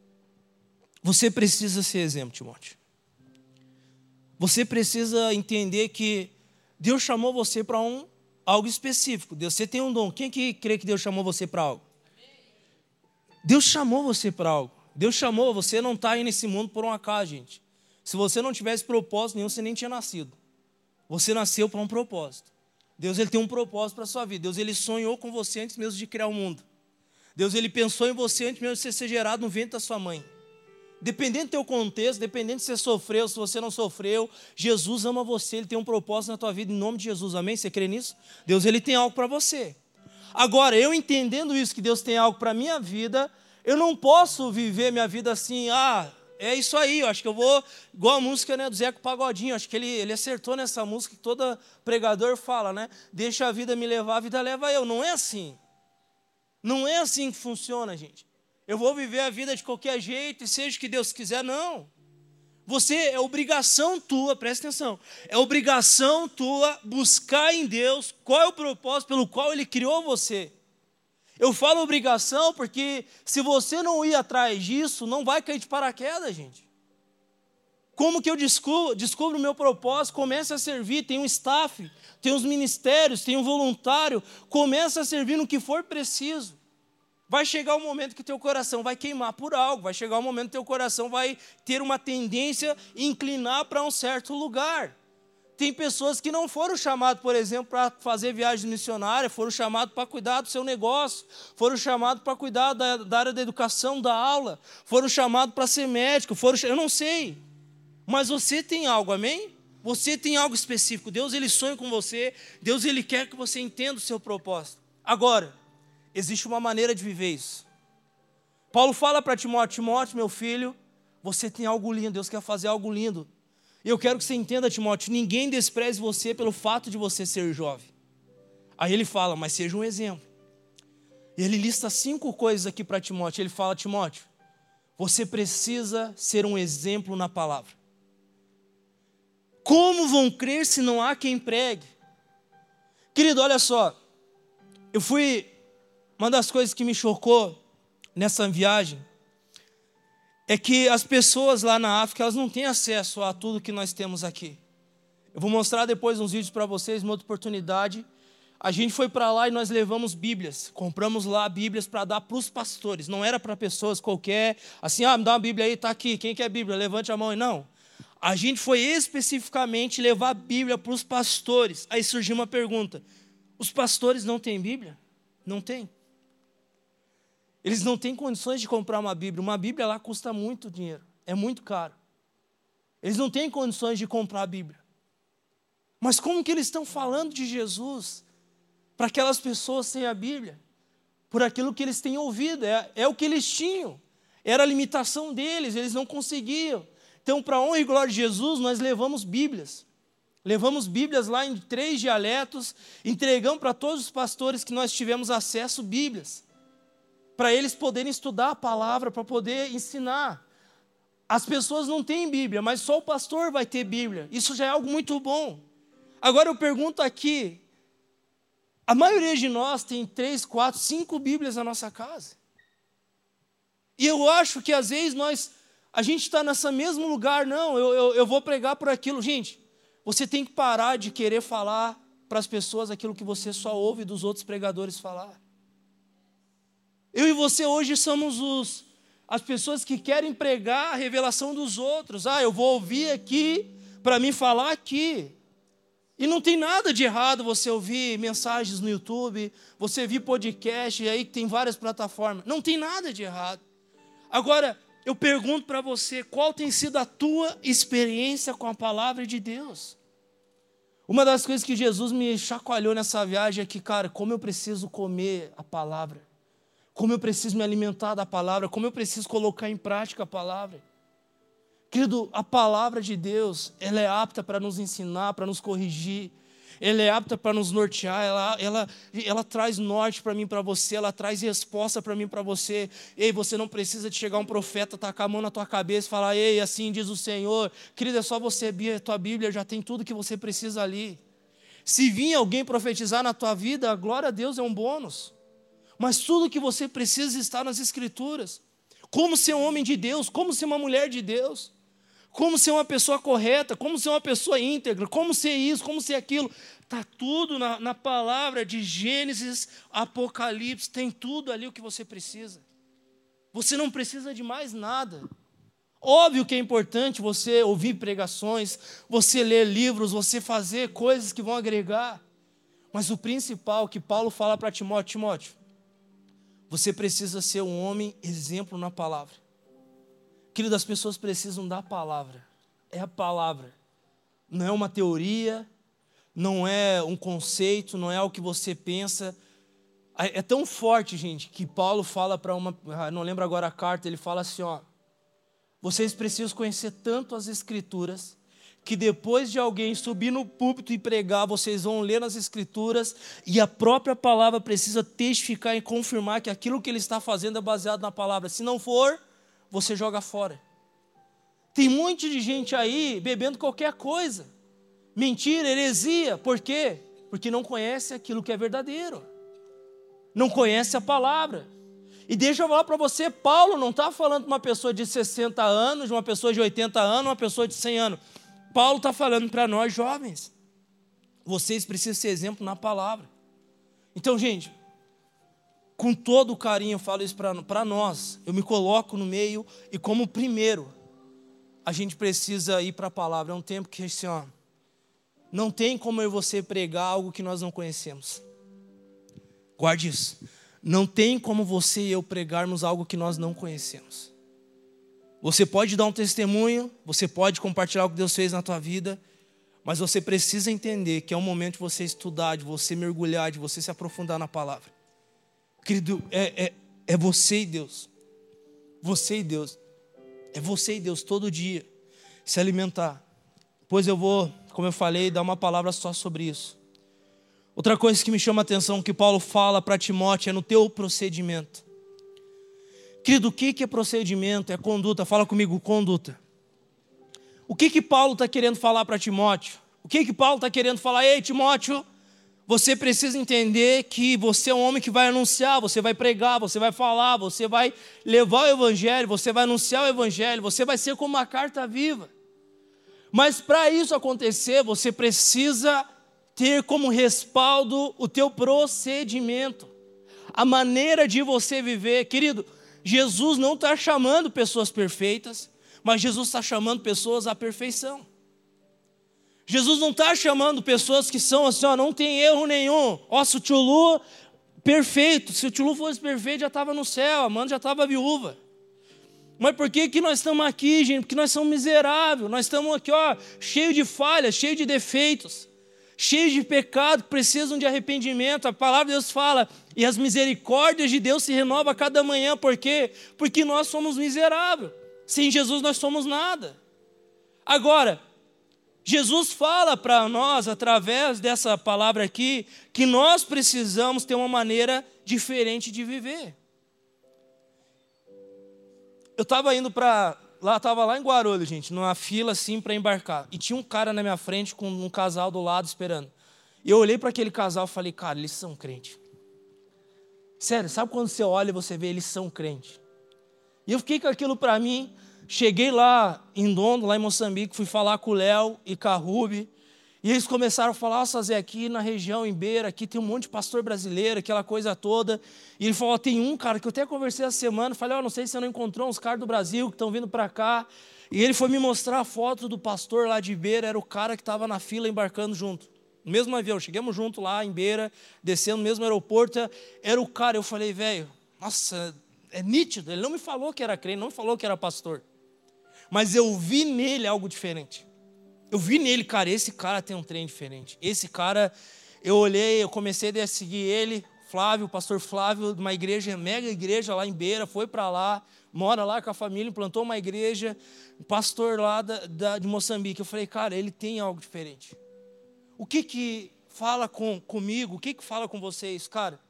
você precisa ser exemplo, Timóteo. Você precisa entender que Deus chamou você para algo específico. Você tem um dom. Quem que crê que Deus chamou você para algo? Deus chamou você para algo. Deus chamou, você não está aí nesse mundo por um acaso, gente. Se você não tivesse propósito nenhum, você nem tinha nascido. Você nasceu para um propósito. Deus, ele tem um propósito para a sua vida. Deus, ele sonhou com você antes mesmo de criar o mundo. Deus, ele pensou em você antes mesmo de você ser gerado no ventre da sua mãe. Dependendo do teu contexto, dependendo se você sofreu, se você não sofreu, Jesus ama você, ele tem um propósito na tua vida, em nome de Jesus, amém? Você crê nisso? Deus, ele tem algo para você. Agora, eu entendendo isso, que Deus tem algo para a minha vida, eu não posso viver minha vida assim, é isso aí, eu acho que eu vou, igual a música, né, do Zeca Pagodinho, acho que ele acertou nessa música que todo pregador fala, né? Deixa a vida me levar, a vida leva eu. Não é assim. Não é assim que funciona, gente. Eu vou viver a vida de qualquer jeito e seja o que Deus quiser, não. Você, é obrigação tua, presta atenção, é obrigação tua buscar em Deus qual é o propósito pelo qual Ele criou você. Eu falo obrigação porque se você não ir atrás disso, não vai cair de paraquedas, gente. Como que eu descubro o meu propósito? Comece a servir, tem um staff, tem uns ministérios, tem um voluntário, comece a servir no que for preciso. Vai chegar um momento que teu coração vai queimar por algo, vai chegar um momento que teu coração vai ter uma tendência a inclinar para um certo lugar. Tem pessoas que não foram chamadas, por exemplo, para fazer viagens missionárias, foram chamadas para cuidar do seu negócio, foram chamados para cuidar da área da educação, da aula, foram chamados para ser médico, eu não sei. Mas você tem algo, amém? Você tem algo específico. Deus, Ele sonha com você. Deus, Ele quer que você entenda o seu propósito. Agora, existe uma maneira de viver isso. Paulo fala para Timóteo: Timóteo, meu filho, você tem algo lindo. Deus quer fazer algo lindo. E eu quero que você entenda, Timóteo, ninguém despreze você pelo fato de você ser jovem. Aí ele fala: mas seja um exemplo. E ele lista 5 coisas aqui para Timóteo. Ele fala: Timóteo, você precisa ser um exemplo na palavra. Como vão crer se não há quem pregue? Querido, olha só. Uma das coisas que me chocou nessa viagem é que as pessoas lá na África, elas não têm acesso a tudo que nós temos aqui. Eu vou mostrar depois uns vídeos para vocês, uma outra oportunidade. A gente foi para lá e nós levamos Bíblias. Compramos lá Bíblias para dar para os pastores. Não era para pessoas qualquer, assim, me dá uma Bíblia aí, está aqui. Quem quer Bíblia? Levante a mão. Não. A gente foi especificamente levar a Bíblia para os pastores. Aí surgiu uma pergunta: os pastores não têm Bíblia? Não tem. Eles não têm condições de comprar uma Bíblia. Uma Bíblia lá custa muito dinheiro, é muito caro. Eles não têm condições de comprar a Bíblia. Mas como que eles estão falando de Jesus para aquelas pessoas sem a Bíblia? Por aquilo que eles têm ouvido, é o que eles tinham. Era a limitação deles, eles não conseguiam. Então, para a honra e glória de Jesus, nós levamos Bíblias. Levamos Bíblias lá em 3 dialetos, entregamos para todos os pastores que nós tivemos acesso Bíblias, para eles poderem estudar a palavra, para poder ensinar. As pessoas não têm Bíblia, mas só o pastor vai ter Bíblia. Isso já é algo muito bom. Agora eu pergunto aqui, a maioria de nós tem 3, 4, 5 Bíblias na nossa casa. E eu acho que às vezes a gente está nesse mesmo lugar. Não, eu vou pregar por aquilo. Gente, você tem que parar de querer falar para as pessoas aquilo que você só ouve dos outros pregadores falar. Eu e você hoje somos as pessoas que querem pregar a revelação dos outros. Eu vou ouvir aqui para me falar aqui. E não tem nada de errado você ouvir mensagens no YouTube, você ouvir podcast, e aí tem várias plataformas. Não tem nada de errado. Agora, eu pergunto para você, qual tem sido a tua experiência com a palavra de Deus? Uma das coisas que Jesus me chacoalhou nessa viagem é que, cara, como eu preciso comer a palavra, como eu preciso me alimentar da palavra, como eu preciso colocar em prática a palavra. Querido, a palavra de Deus, ela é apta para nos ensinar, para nos corrigir, ela é apta para nos nortear, ela traz norte para mim, para você, ela traz resposta para mim, para você. Ei, você não precisa de chegar um profeta, tacar a mão na tua cabeça e falar: ei, assim diz o Senhor. Querido, é só você abrir a tua Bíblia, já tem tudo que você precisa ali. Se vir alguém profetizar na tua vida, a glória a Deus é um bônus. Mas tudo que você precisa está nas Escrituras. Como ser um homem de Deus, como ser uma mulher de Deus, como ser uma pessoa correta, como ser uma pessoa íntegra, como ser isso, como ser aquilo. Está tudo na palavra de Gênesis, Apocalipse, tem tudo ali o que você precisa. Você não precisa de mais nada. Óbvio que é importante você ouvir pregações, você ler livros, você fazer coisas que vão agregar. Mas o principal que Paulo fala para Timóteo: Timóteo, você precisa ser um homem exemplo na palavra. Querido, as pessoas precisam da palavra. É a palavra. Não é uma teoria, não é um conceito, não é o que você pensa. É tão forte, gente, que Paulo fala para não lembro agora a carta, ele fala assim, vocês precisam conhecer tanto as Escrituras, que depois de alguém subir no púlpito e pregar, vocês vão ler nas Escrituras, e a própria palavra precisa testificar e confirmar que aquilo que ele está fazendo é baseado na palavra. Se não for, você joga fora. Tem um monte de gente aí bebendo qualquer coisa. Mentira, heresia. Por quê? Porque não conhece aquilo que é verdadeiro. Não conhece a palavra. E deixa eu falar para você, Paulo não está falando de uma pessoa de 60 anos, de uma pessoa de 80 anos, uma pessoa de 100 anos. Paulo está falando para nós jovens. Vocês precisam ser exemplo na palavra. Então, gente, com todo o carinho eu falo isso para nós. Eu me coloco no meio e como primeiro, a gente precisa ir para a palavra. É um tempo que assim, não tem como eu e você pregar algo que nós não conhecemos. Guarde isso. Não tem como você e eu pregarmos algo que nós não conhecemos. Você pode dar um testemunho, você pode compartilhar o que Deus fez na tua vida, mas você precisa entender que é o momento de você estudar, de você mergulhar, de você se aprofundar na palavra. Querido, é você e Deus. Você e Deus. É você e Deus todo dia se alimentar. Pois eu vou, como eu falei, dar uma palavra só sobre isso. Outra coisa que me chama a atenção, que Paulo fala para Timóteo, é no teu procedimento. Querido, o que é procedimento? É conduta. Fala comigo, conduta. O que Paulo está querendo falar para Timóteo? O que Paulo está querendo falar? Ei, Timóteo, você precisa entender que você é um homem que vai anunciar, você vai pregar, você vai falar, você vai levar o evangelho, você vai anunciar o evangelho, você vai ser como uma carta viva. Mas para isso acontecer, você precisa ter como respaldo o teu procedimento, a maneira de você viver. Querido, Jesus não está chamando pessoas perfeitas, mas Jesus está chamando pessoas à perfeição. Jesus não está chamando pessoas que são assim, ó, não tem erro nenhum. Ó, se o Tchulu, perfeito. Se o Tchulu fosse perfeito, já estava no céu, a Amanda já estava viúva. Mas por que nós estamos aqui, gente? Porque nós somos miseráveis. Nós estamos aqui, ó, cheio de falhas, cheio de defeitos, cheio de pecado, que precisam de arrependimento. A palavra de Deus fala, e as misericórdias de Deus se renovam a cada manhã. Por quê? Porque nós somos miseráveis. Sem Jesus nós somos nada. Agora, Jesus fala para nós, através dessa palavra aqui, que nós precisamos ter uma maneira diferente de viver. Eu estava indo estava lá em Guarulhos, gente, numa fila assim para embarcar. E tinha um cara na minha frente com um casal do lado esperando. E eu olhei para aquele casal e falei, cara, eles são crentes. Sério, sabe quando você olha e você vê, eles são crentes. E eu fiquei com aquilo para mim. Cheguei lá em Ndondo, lá em Moçambique, fui falar com o Léo e com a Ruby, e eles começaram a falar, Zé, aqui na região, em Beira, aqui tem um monte de pastor brasileiro, aquela coisa toda. E ele falou, tem um cara que eu até conversei essa semana, falei, não sei se você não encontrou uns caras do Brasil que estão vindo para cá. E ele foi me mostrar a foto do pastor lá de Beira, era o cara que estava na fila embarcando junto. No mesmo avião, chegamos junto lá em Beira, descendo no mesmo aeroporto, era o cara. Eu falei, velho, nossa, é nítido, ele não me falou que era crente, não me falou que era pastor. Mas eu vi nele algo diferente. Eu vi nele, cara, esse cara tem um trem diferente. Esse cara, eu olhei, eu comecei a seguir ele, Flávio, o pastor Flávio, de uma igreja, mega igreja lá em Beira, foi para lá, mora lá com a família, implantou uma igreja, pastor lá de Moçambique. Eu falei, cara, ele tem algo diferente. O que fala comigo, o que fala com vocês, cara?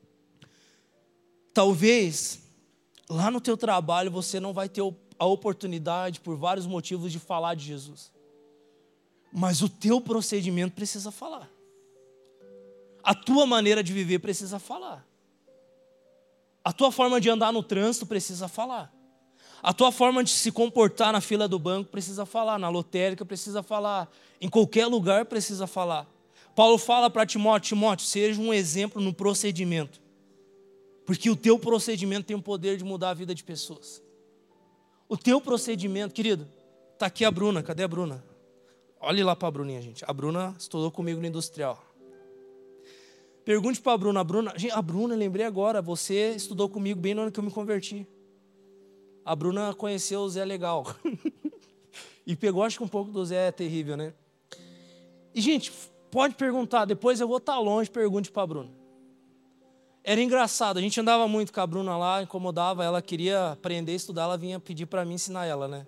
Talvez, lá no teu trabalho, você não vai ter a oportunidade, por vários motivos, de falar de Jesus. Mas o teu procedimento precisa falar. A tua maneira de viver precisa falar. A tua forma de andar no trânsito precisa falar. A tua forma de se comportar na fila do banco precisa falar. Na lotérica precisa falar. Em qualquer lugar precisa falar. Paulo fala para Timóteo, Timóteo, seja um exemplo no procedimento. Porque o teu procedimento tem o poder de mudar a vida de pessoas. O teu procedimento, querido, está aqui a Bruna, cadê a Bruna? Olhe lá para a Bruninha, gente. A Bruna estudou comigo no Industrial. Pergunte para a Bruna, a Bruna, lembrei agora, você estudou comigo bem no ano que eu me converti. A Bruna conheceu o Zé legal. E pegou, acho que um pouco do Zé terrível, né? E, gente, pode perguntar, depois eu vou estar longe, pergunte para a Bruna. Era engraçado, a gente andava muito com a Bruna lá, incomodava, ela queria aprender a estudar, ela vinha pedir para mim ensinar ela, né?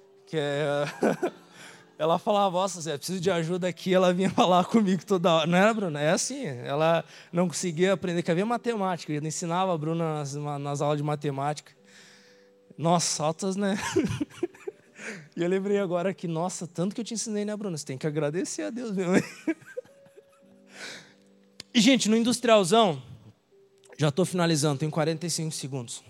Ela falava, nossa, Zé, preciso de ajuda aqui, ela vinha falar comigo toda hora. Não era, Bruna? É assim, ela não conseguia aprender, quer ver matemática, eu ensinava a Bruna nas aulas de matemática. Nossa, altas, né? E eu lembrei agora que, nossa, tanto que eu te ensinei, né, Bruna? Você tem que agradecer a Deus mesmo. E, gente, no industrialzão, já estou finalizando, tenho 45 segundos.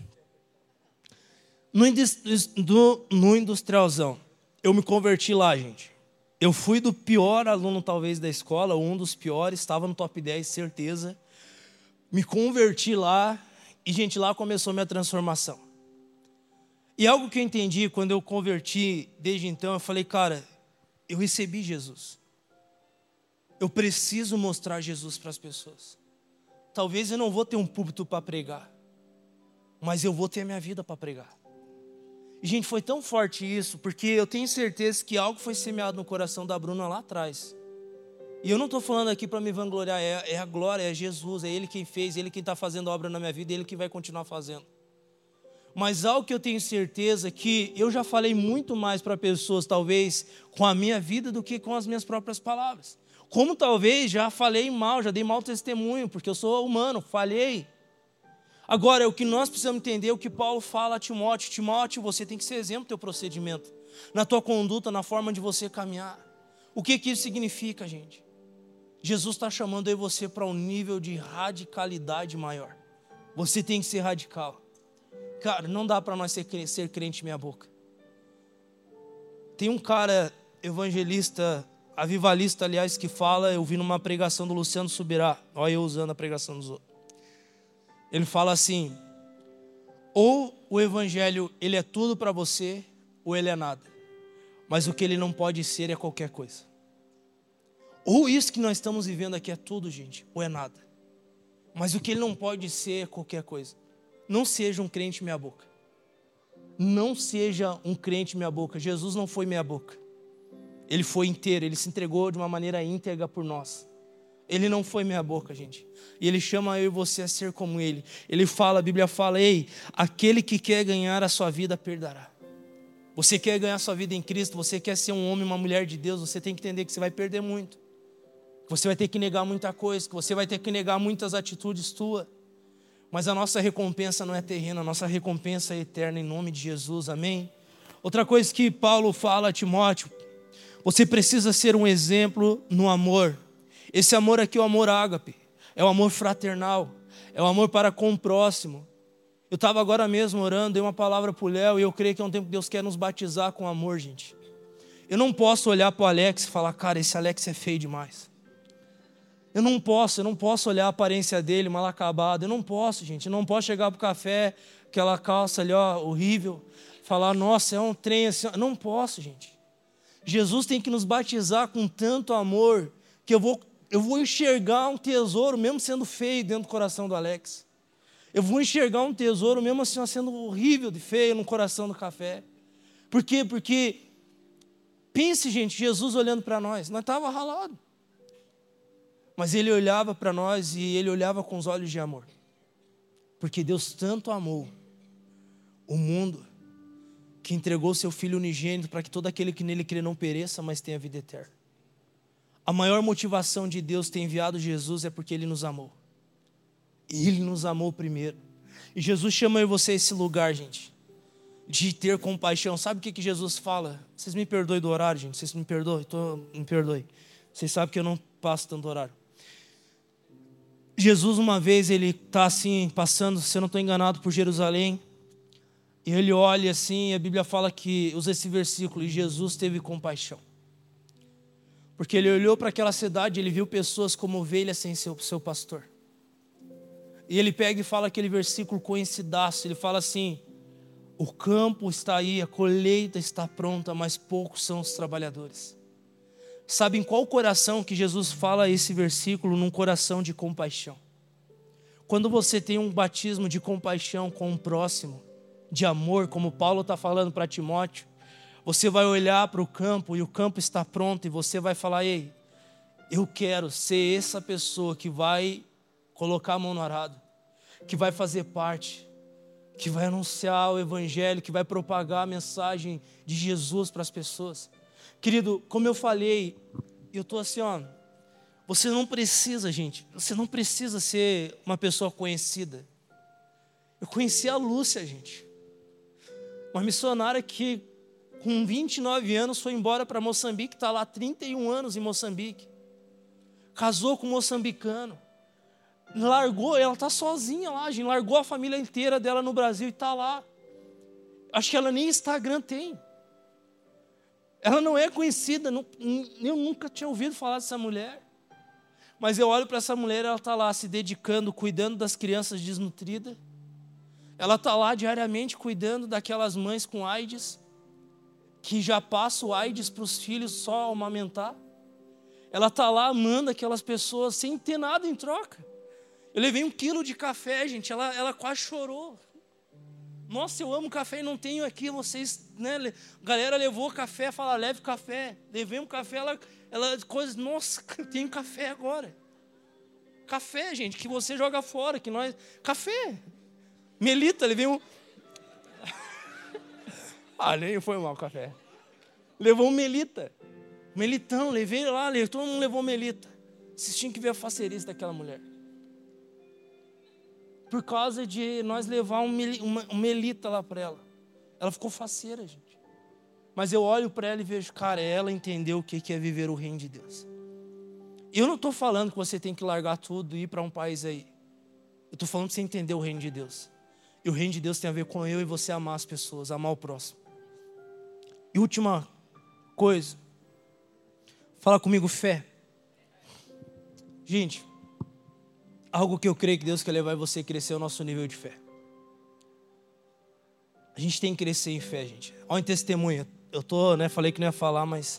No industrialzão, eu me converti lá, gente. Eu fui do pior aluno, talvez, da escola, um dos piores, estava no top 10, certeza. Me converti lá e, gente, lá começou a minha transformação. E algo que eu entendi quando eu converti, desde então, eu falei, cara, eu recebi Jesus. Eu preciso mostrar Jesus para as pessoas. Talvez eu não vou ter um púlpito para pregar, mas eu vou ter a minha vida para pregar. E, gente, foi tão forte isso, porque eu tenho certeza que algo foi semeado no coração da Bruna lá atrás. E eu não estou falando aqui para me vangloriar, é a glória, é Jesus, é Ele quem fez, Ele quem está fazendo a obra na minha vida, Ele que vai continuar fazendo. Mas algo que eu tenho certeza que eu já falei muito mais para pessoas, talvez, com a minha vida do que com as minhas próprias palavras. Como talvez já falei mal, já dei mau testemunho, porque eu sou humano, falhei. Agora, o que nós precisamos entender é o que Paulo fala a Timóteo. Timóteo, você tem que ser exemplo do teu procedimento, na tua conduta, na forma de você caminhar. O que isso significa, gente? Jesus está chamando eu e você para um nível de radicalidade maior. Você tem que ser radical. Cara, não dá para nós ser crente meia boca. Tem um cara evangelista, avivalista, aliás, que fala, eu vi numa pregação do Luciano Subirá, olha eu usando a pregação dos outros. Ele fala assim: ou o evangelho ele é tudo para você, ou ele é nada. Mas o que ele não pode ser é qualquer coisa. Ou isso que nós estamos vivendo aqui é tudo, gente, ou é nada. Mas o que ele não pode ser é qualquer coisa. Não seja um crente meia boca. Não seja um crente meia boca. Jesus não foi meia boca. Ele foi inteiro, ele se entregou de uma maneira íntegra por nós. Ele não foi meia boca, gente. E ele chama eu e você a ser como ele. Ele fala, a Bíblia fala, ei, aquele que quer ganhar a sua vida, perderá. Você quer ganhar a sua vida em Cristo, você quer ser um homem, uma mulher de Deus, você tem que entender que você vai perder muito. Que você vai ter que negar muita coisa, que você vai ter que negar muitas atitudes tuas. Mas a nossa recompensa não é terrena, a nossa recompensa é eterna em nome de Jesus, amém? Outra coisa que Paulo fala a Timóteo, você precisa ser um exemplo no amor. Esse amor aqui é o amor ágape, é o amor fraternal, é o amor para com o próximo. Eu estava agora mesmo orando, dei uma palavra para o Léo, e eu creio que é um tempo que Deus quer nos batizar com amor, gente. Eu não posso olhar para o Alex e falar, cara, esse Alex é feio demais. Eu não posso olhar a aparência dele mal acabada. Eu não posso, gente. Eu não posso chegar pro café, aquela calça ali, ó, horrível, falar, nossa, é um trem assim. Eu não posso, gente. Jesus tem que nos batizar com tanto amor que eu vou enxergar um tesouro, mesmo sendo feio, dentro do coração do Alex. Eu vou enxergar um tesouro, mesmo assim, sendo horrível de feio no coração do café. Por quê? Porque, pense, gente, Jesus olhando para nós estava ralado. Mas ele olhava para nós e ele olhava com os olhos de amor. Porque Deus tanto amou o mundo que entregou seu Filho unigênito para que todo aquele que nele crê não pereça, mas tenha vida eterna. A maior motivação de Deus ter enviado Jesus é porque Ele nos amou. E Ele nos amou primeiro. E Jesus chama eu e você a esse lugar, gente, de ter compaixão. Sabe o que Jesus fala? Vocês me perdoem do horário, gente. Vocês me perdoem? Me perdoem. Vocês sabem que eu não passo tanto horário. Jesus, uma vez, ele está assim, passando, se eu não estou enganado, por Jerusalém. E ele olha assim, a Bíblia fala que, usa esse versículo, e Jesus teve compaixão. Porque ele olhou para aquela cidade, ele viu pessoas como ovelhas sem seu pastor. E ele pega e fala aquele versículo conhecidaço, ele fala assim, o campo está aí, a colheita está pronta, mas poucos são os trabalhadores. Sabe em qual coração que Jesus fala esse versículo? Num coração de compaixão. Quando você tem um batismo de compaixão com o próximo, de amor, como Paulo está falando para Timóteo, você vai olhar para o campo e o campo está pronto e você vai falar, ei, eu quero ser essa pessoa que vai colocar a mão no arado, que vai fazer parte, que vai anunciar o evangelho, que vai propagar a mensagem de Jesus para as pessoas. Querido, como eu falei, eu estou assim, ó, você não precisa, gente, você não precisa ser uma pessoa conhecida. Eu conheci a Lúcia, gente, uma missionária que com 29 anos foi embora para Moçambique, está lá há 31 anos em Moçambique, casou com um moçambicano, largou, ela está sozinha lá, gente, largou a família inteira dela no Brasil e está lá. Acho que ela nem Instagram tem. Ela não é conhecida, eu nunca tinha ouvido falar dessa mulher. Mas eu olho para essa mulher, ela está lá se dedicando, cuidando das crianças desnutridas. Ela está lá diariamente cuidando daquelas mães com AIDS, que já passa o AIDS para os filhos só ao amamentar. Ela está lá amando aquelas pessoas sem ter nada em troca. Eu levei 1 quilo de café, gente, ela quase chorou. Nossa, eu amo café e não tenho aqui, vocês, né? A galera levou café, fala, leve café. Levei um café, ela coisa, nossa, eu tenho café agora. Café, gente, que você joga fora, que nós... Café. Melita, levei um... nem foi mal o café. Levou um Melita. Melitão, levei lá, todo mundo levou Melita. Vocês tinham que ver a faceirice daquela mulher. Por causa de nós levar um Melita lá para ela. Ela ficou faceira, gente. Mas eu olho para ela e vejo, cara, ela entendeu o que é viver o reino de Deus. Eu não estou falando que você tem que largar tudo e ir para um país aí. Eu estou falando para você entender o reino de Deus. E o reino de Deus tem a ver com eu e você amar as pessoas, amar o próximo. E última coisa. Fala comigo, fé. Gente, algo que eu creio que Deus quer levar você a crescer é o nosso nível de fé. A gente tem que crescer em fé, gente. Olha em testemunha. Eu falei que não ia falar, mas...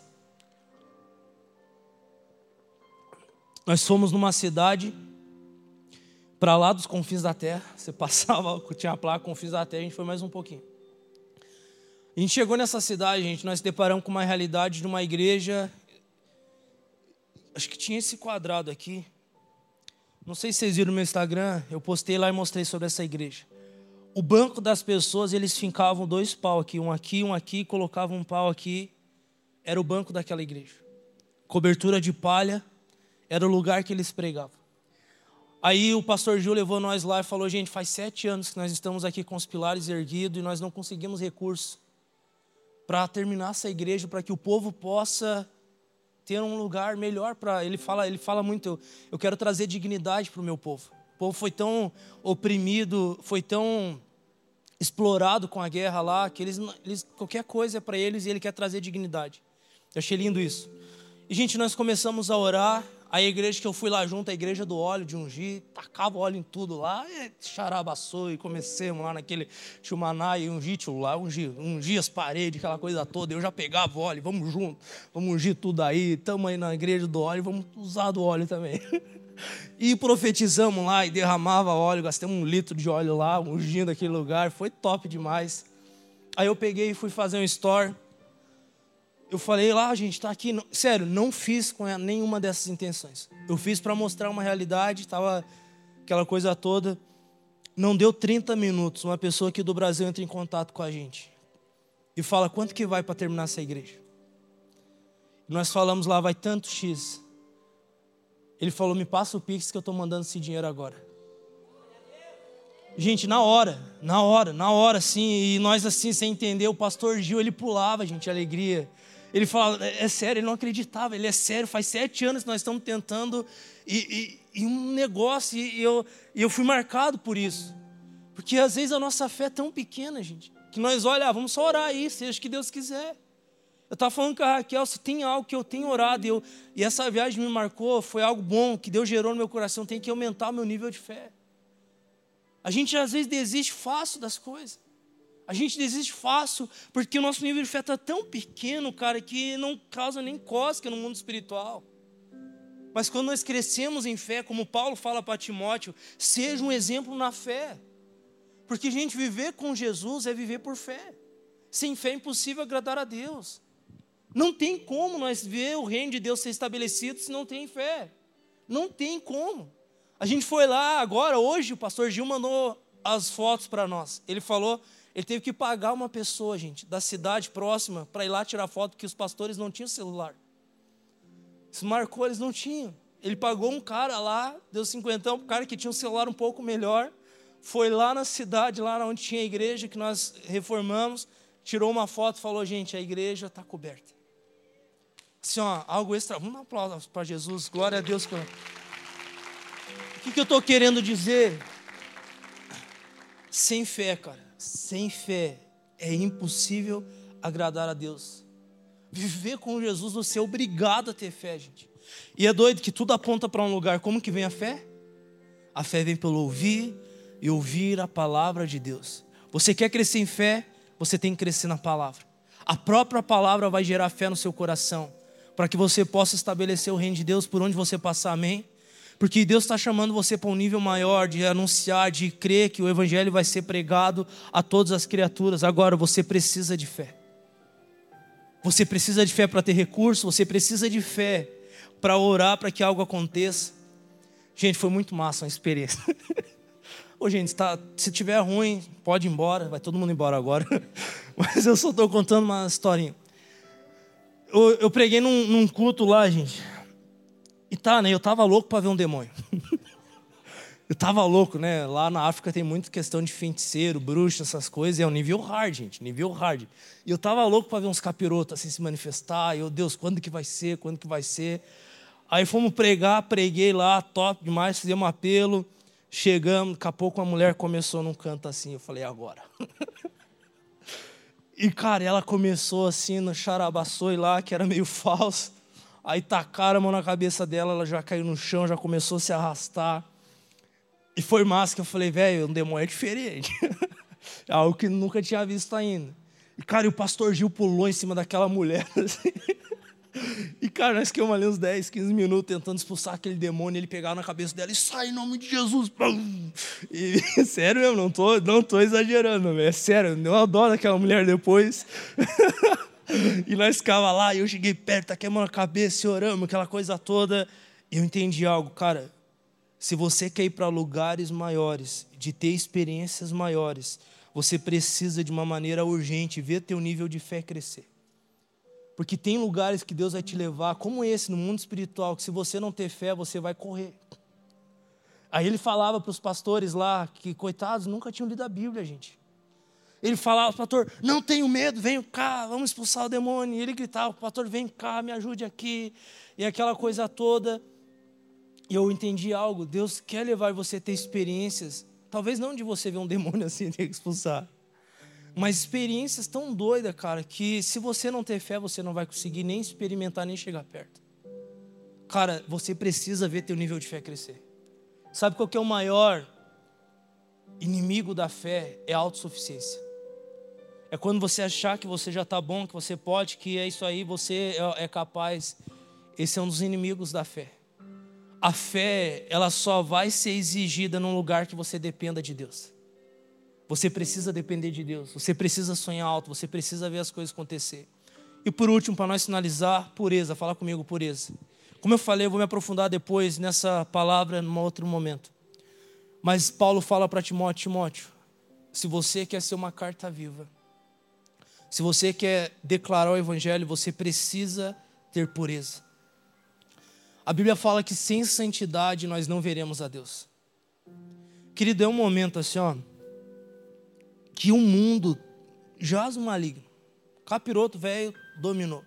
Nós fomos numa cidade para lá dos confins da terra. Você passava, tinha a placa confins da terra, a gente foi mais um pouquinho. A gente chegou nessa cidade, gente, nós se deparamos com uma realidade de uma igreja. Acho que tinha esse quadrado aqui. Não sei se vocês viram no meu Instagram, eu postei lá e mostrei sobre essa igreja. O banco das pessoas, eles fincavam 2 pau aqui, um aqui, colocavam um pau aqui. Era o banco daquela igreja. Cobertura de palha, era o lugar que eles pregavam. Aí o pastor Gil levou nós lá e falou, gente, faz 7 anos que nós estamos aqui com os pilares erguidos e nós não conseguimos recurso para terminar essa igreja, para que o povo possa ter um lugar melhor para... Ele fala muito, eu quero trazer dignidade para o meu povo. O povo foi tão oprimido, foi tão explorado com a guerra lá, que eles qualquer coisa é para eles e ele quer trazer dignidade. Eu achei lindo isso. E, gente, nós começamos a orar. A igreja que eu fui lá junto, a igreja do óleo, de ungir, tacava óleo em tudo lá, e xarabaçou, e comecemos lá naquele chumaná, e ungir as paredes, aquela coisa toda. Eu já pegava óleo, vamos junto, vamos ungir tudo aí, estamos aí na igreja do óleo, vamos usar do óleo também. E profetizamos lá, e derramava óleo, gastamos 1 litro de óleo lá, ungindo aquele lugar, foi top demais. Aí eu peguei e fui fazer um store. Eu falei lá, gente, tá aqui. Sério, não fiz com nenhuma dessas intenções. Eu fiz para mostrar uma realidade, tava aquela coisa toda. Não deu 30 minutos, uma pessoa aqui do Brasil entra em contato com a gente e fala, quanto que vai para terminar essa igreja? Nós falamos lá, vai tanto X. Ele falou, me passa o Pix que eu estou mandando esse dinheiro agora. Gente, na hora, assim, e nós assim, sem entender, o pastor Gil, ele pulava, gente, de alegria. Ele falava, é sério, ele não acreditava, ele é sério, faz 7 anos que nós estamos tentando, e um negócio, e eu fui marcado por isso. Porque às vezes a nossa fé é tão pequena, gente, que nós olhamos, vamos só orar aí, seja o que Deus quiser. Eu estava falando com a Raquel, se tem algo que eu tenho orado, e essa viagem me marcou, foi algo bom, que Deus gerou no meu coração, tem que aumentar o meu nível de fé. A gente às vezes desiste fácil das coisas. A gente desiste fácil porque o nosso nível de fé está tão pequeno, cara, que não causa nem cócega no mundo espiritual. Mas quando nós crescemos em fé, como Paulo fala para Timóteo, seja um exemplo na fé. Porque, gente, viver com Jesus é viver por fé. Sem fé é impossível agradar a Deus. Não tem como nós ver o reino de Deus ser estabelecido se não tem fé. Não tem como. A gente foi lá agora, hoje, o pastor Gil mandou as fotos para nós. Ele falou, ele teve que pagar uma pessoa, gente, da cidade próxima, para ir lá tirar foto, porque os pastores não tinham celular. Isso marcou, eles não tinham. Ele pagou um cara lá, deu 50 para o cara que tinha um celular um pouco melhor, foi lá na cidade, lá onde tinha a igreja, que nós reformamos, tirou uma foto e falou, gente, a igreja está coberta. Assim, ó, algo extra. Vamos dar um aplauso para Jesus, glória a Deus. O que eu estou querendo dizer? Sem fé, cara, sem fé é impossível agradar a Deus. Viver com Jesus, você é obrigado a ter fé, gente. E é doido que tudo aponta para um lugar. Como que vem a fé? A fé vem pelo ouvir e ouvir a palavra de Deus. Você quer crescer em fé? Você tem que crescer na palavra. A própria palavra vai gerar fé no seu coração, para que você possa estabelecer o reino de Deus por onde você passar, amém? Porque Deus está chamando você para um nível maior de anunciar, de crer que o evangelho vai ser pregado a todas as criaturas. Agora, você precisa de fé. Você precisa de fé para ter recurso, você precisa de fé para orar para que algo aconteça. Gente, foi muito massa a experiência. Ô, gente, se tiver ruim, pode ir embora, vai todo mundo embora agora. Mas eu só estou contando uma historinha. Eu preguei num culto lá, gente. E né, eu tava louco para ver um demônio. Eu tava louco, né? Lá na África tem muito questão de feiticeiro, bruxo, essas coisas. É um nível hard, gente, nível hard. E eu tava louco para ver uns capirotos assim se manifestar. E eu, Deus, quando que vai ser? Quando que vai ser? Aí fomos pregar, preguei lá, top demais, fizemos um apelo. Chegamos, daqui a pouco uma mulher começou num canto assim. Eu falei, agora. E, cara, ela começou assim no xarabaçoi lá, que era meio falso. Aí tacaram a mão na cabeça dela, ela já caiu no chão, já começou a se arrastar. E foi massa que eu falei, velho, um demônio é diferente. É algo que nunca tinha visto ainda. E, cara, e o pastor Gil pulou em cima daquela mulher. Assim. E, cara, nós ficamos ali uns 10, 15 minutos tentando expulsar aquele demônio. Ele pegava na cabeça dela e sai em nome de Jesus. E, sério mesmo, não tô exagerando, velho. É sério, eu adoro aquela mulher depois. E nós ficávamos lá, e eu cheguei perto, taquei a mão na cabeça e oramos, aquela coisa toda. E eu entendi algo, cara. Se você quer ir para lugares maiores, de ter experiências maiores, você precisa de uma maneira urgente ver teu nível de fé crescer. Porque tem lugares que Deus vai te levar, como esse, no mundo espiritual, que se você não ter fé, você vai correr. Aí ele falava para os pastores lá, que coitados, nunca tinham lido a Bíblia, gente. Ele falava, pastor, não tenho medo, venham cá, vamos expulsar o demônio. E ele gritava, pastor, vem cá, me ajude aqui. E aquela coisa toda. E eu entendi algo, Deus quer levar você a ter experiências, talvez não de você ver um demônio assim e ter que expulsar, mas experiências tão doidas, cara, que se você não ter fé, você não vai conseguir nem experimentar, nem chegar perto. Cara, você precisa ver teu nível de fé crescer. Sabe qual que é o maior inimigo da fé? É a autossuficiência. É quando você achar que você já está bom, que você pode, que é isso aí, você é capaz. Esse é um dos inimigos da fé. A fé, ela só vai ser exigida num lugar que você dependa de Deus. Você precisa depender de Deus. Você precisa sonhar alto. Você precisa ver as coisas acontecer. E por último, para nós finalizar, pureza. Fala comigo, pureza. Como eu falei, eu vou me aprofundar depois nessa palavra num outro momento. Mas Paulo fala para Timóteo, Timóteo, se você quer ser uma carta viva, se você quer declarar o evangelho, você precisa ter pureza. A Bíblia fala que sem santidade nós não veremos a Deus. Querido, é um momento assim, ó, que o mundo jaz no maligno. Capiroto velho dominou.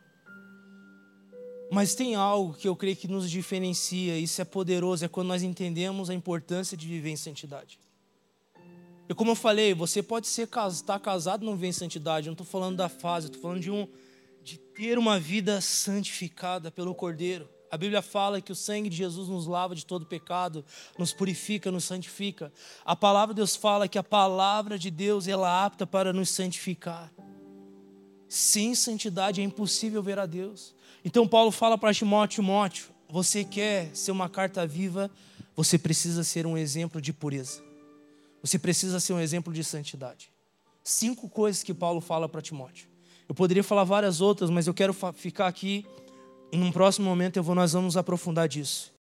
Mas tem algo que eu creio que nos diferencia, isso é poderoso, é quando nós entendemos a importância de viver em santidade. E como eu falei, você pode estar casado e não viver em santidade, eu não estou falando da fase, eu estou falando de ter uma vida santificada pelo Cordeiro. A Bíblia fala que o sangue de Jesus nos lava de todo pecado, nos purifica, nos santifica. A palavra de Deus fala que a palavra de Deus ela é apta para nos santificar. Sem santidade é impossível ver a Deus. Então Paulo fala para Timóteo, Timóteo, você quer ser uma carta viva, você precisa ser um exemplo de pureza. Você precisa ser um exemplo de santidade. 5 coisas que Paulo fala para Timóteo. Eu poderia falar várias outras, mas eu quero ficar aqui. E num próximo momento nós vamos aprofundar disso.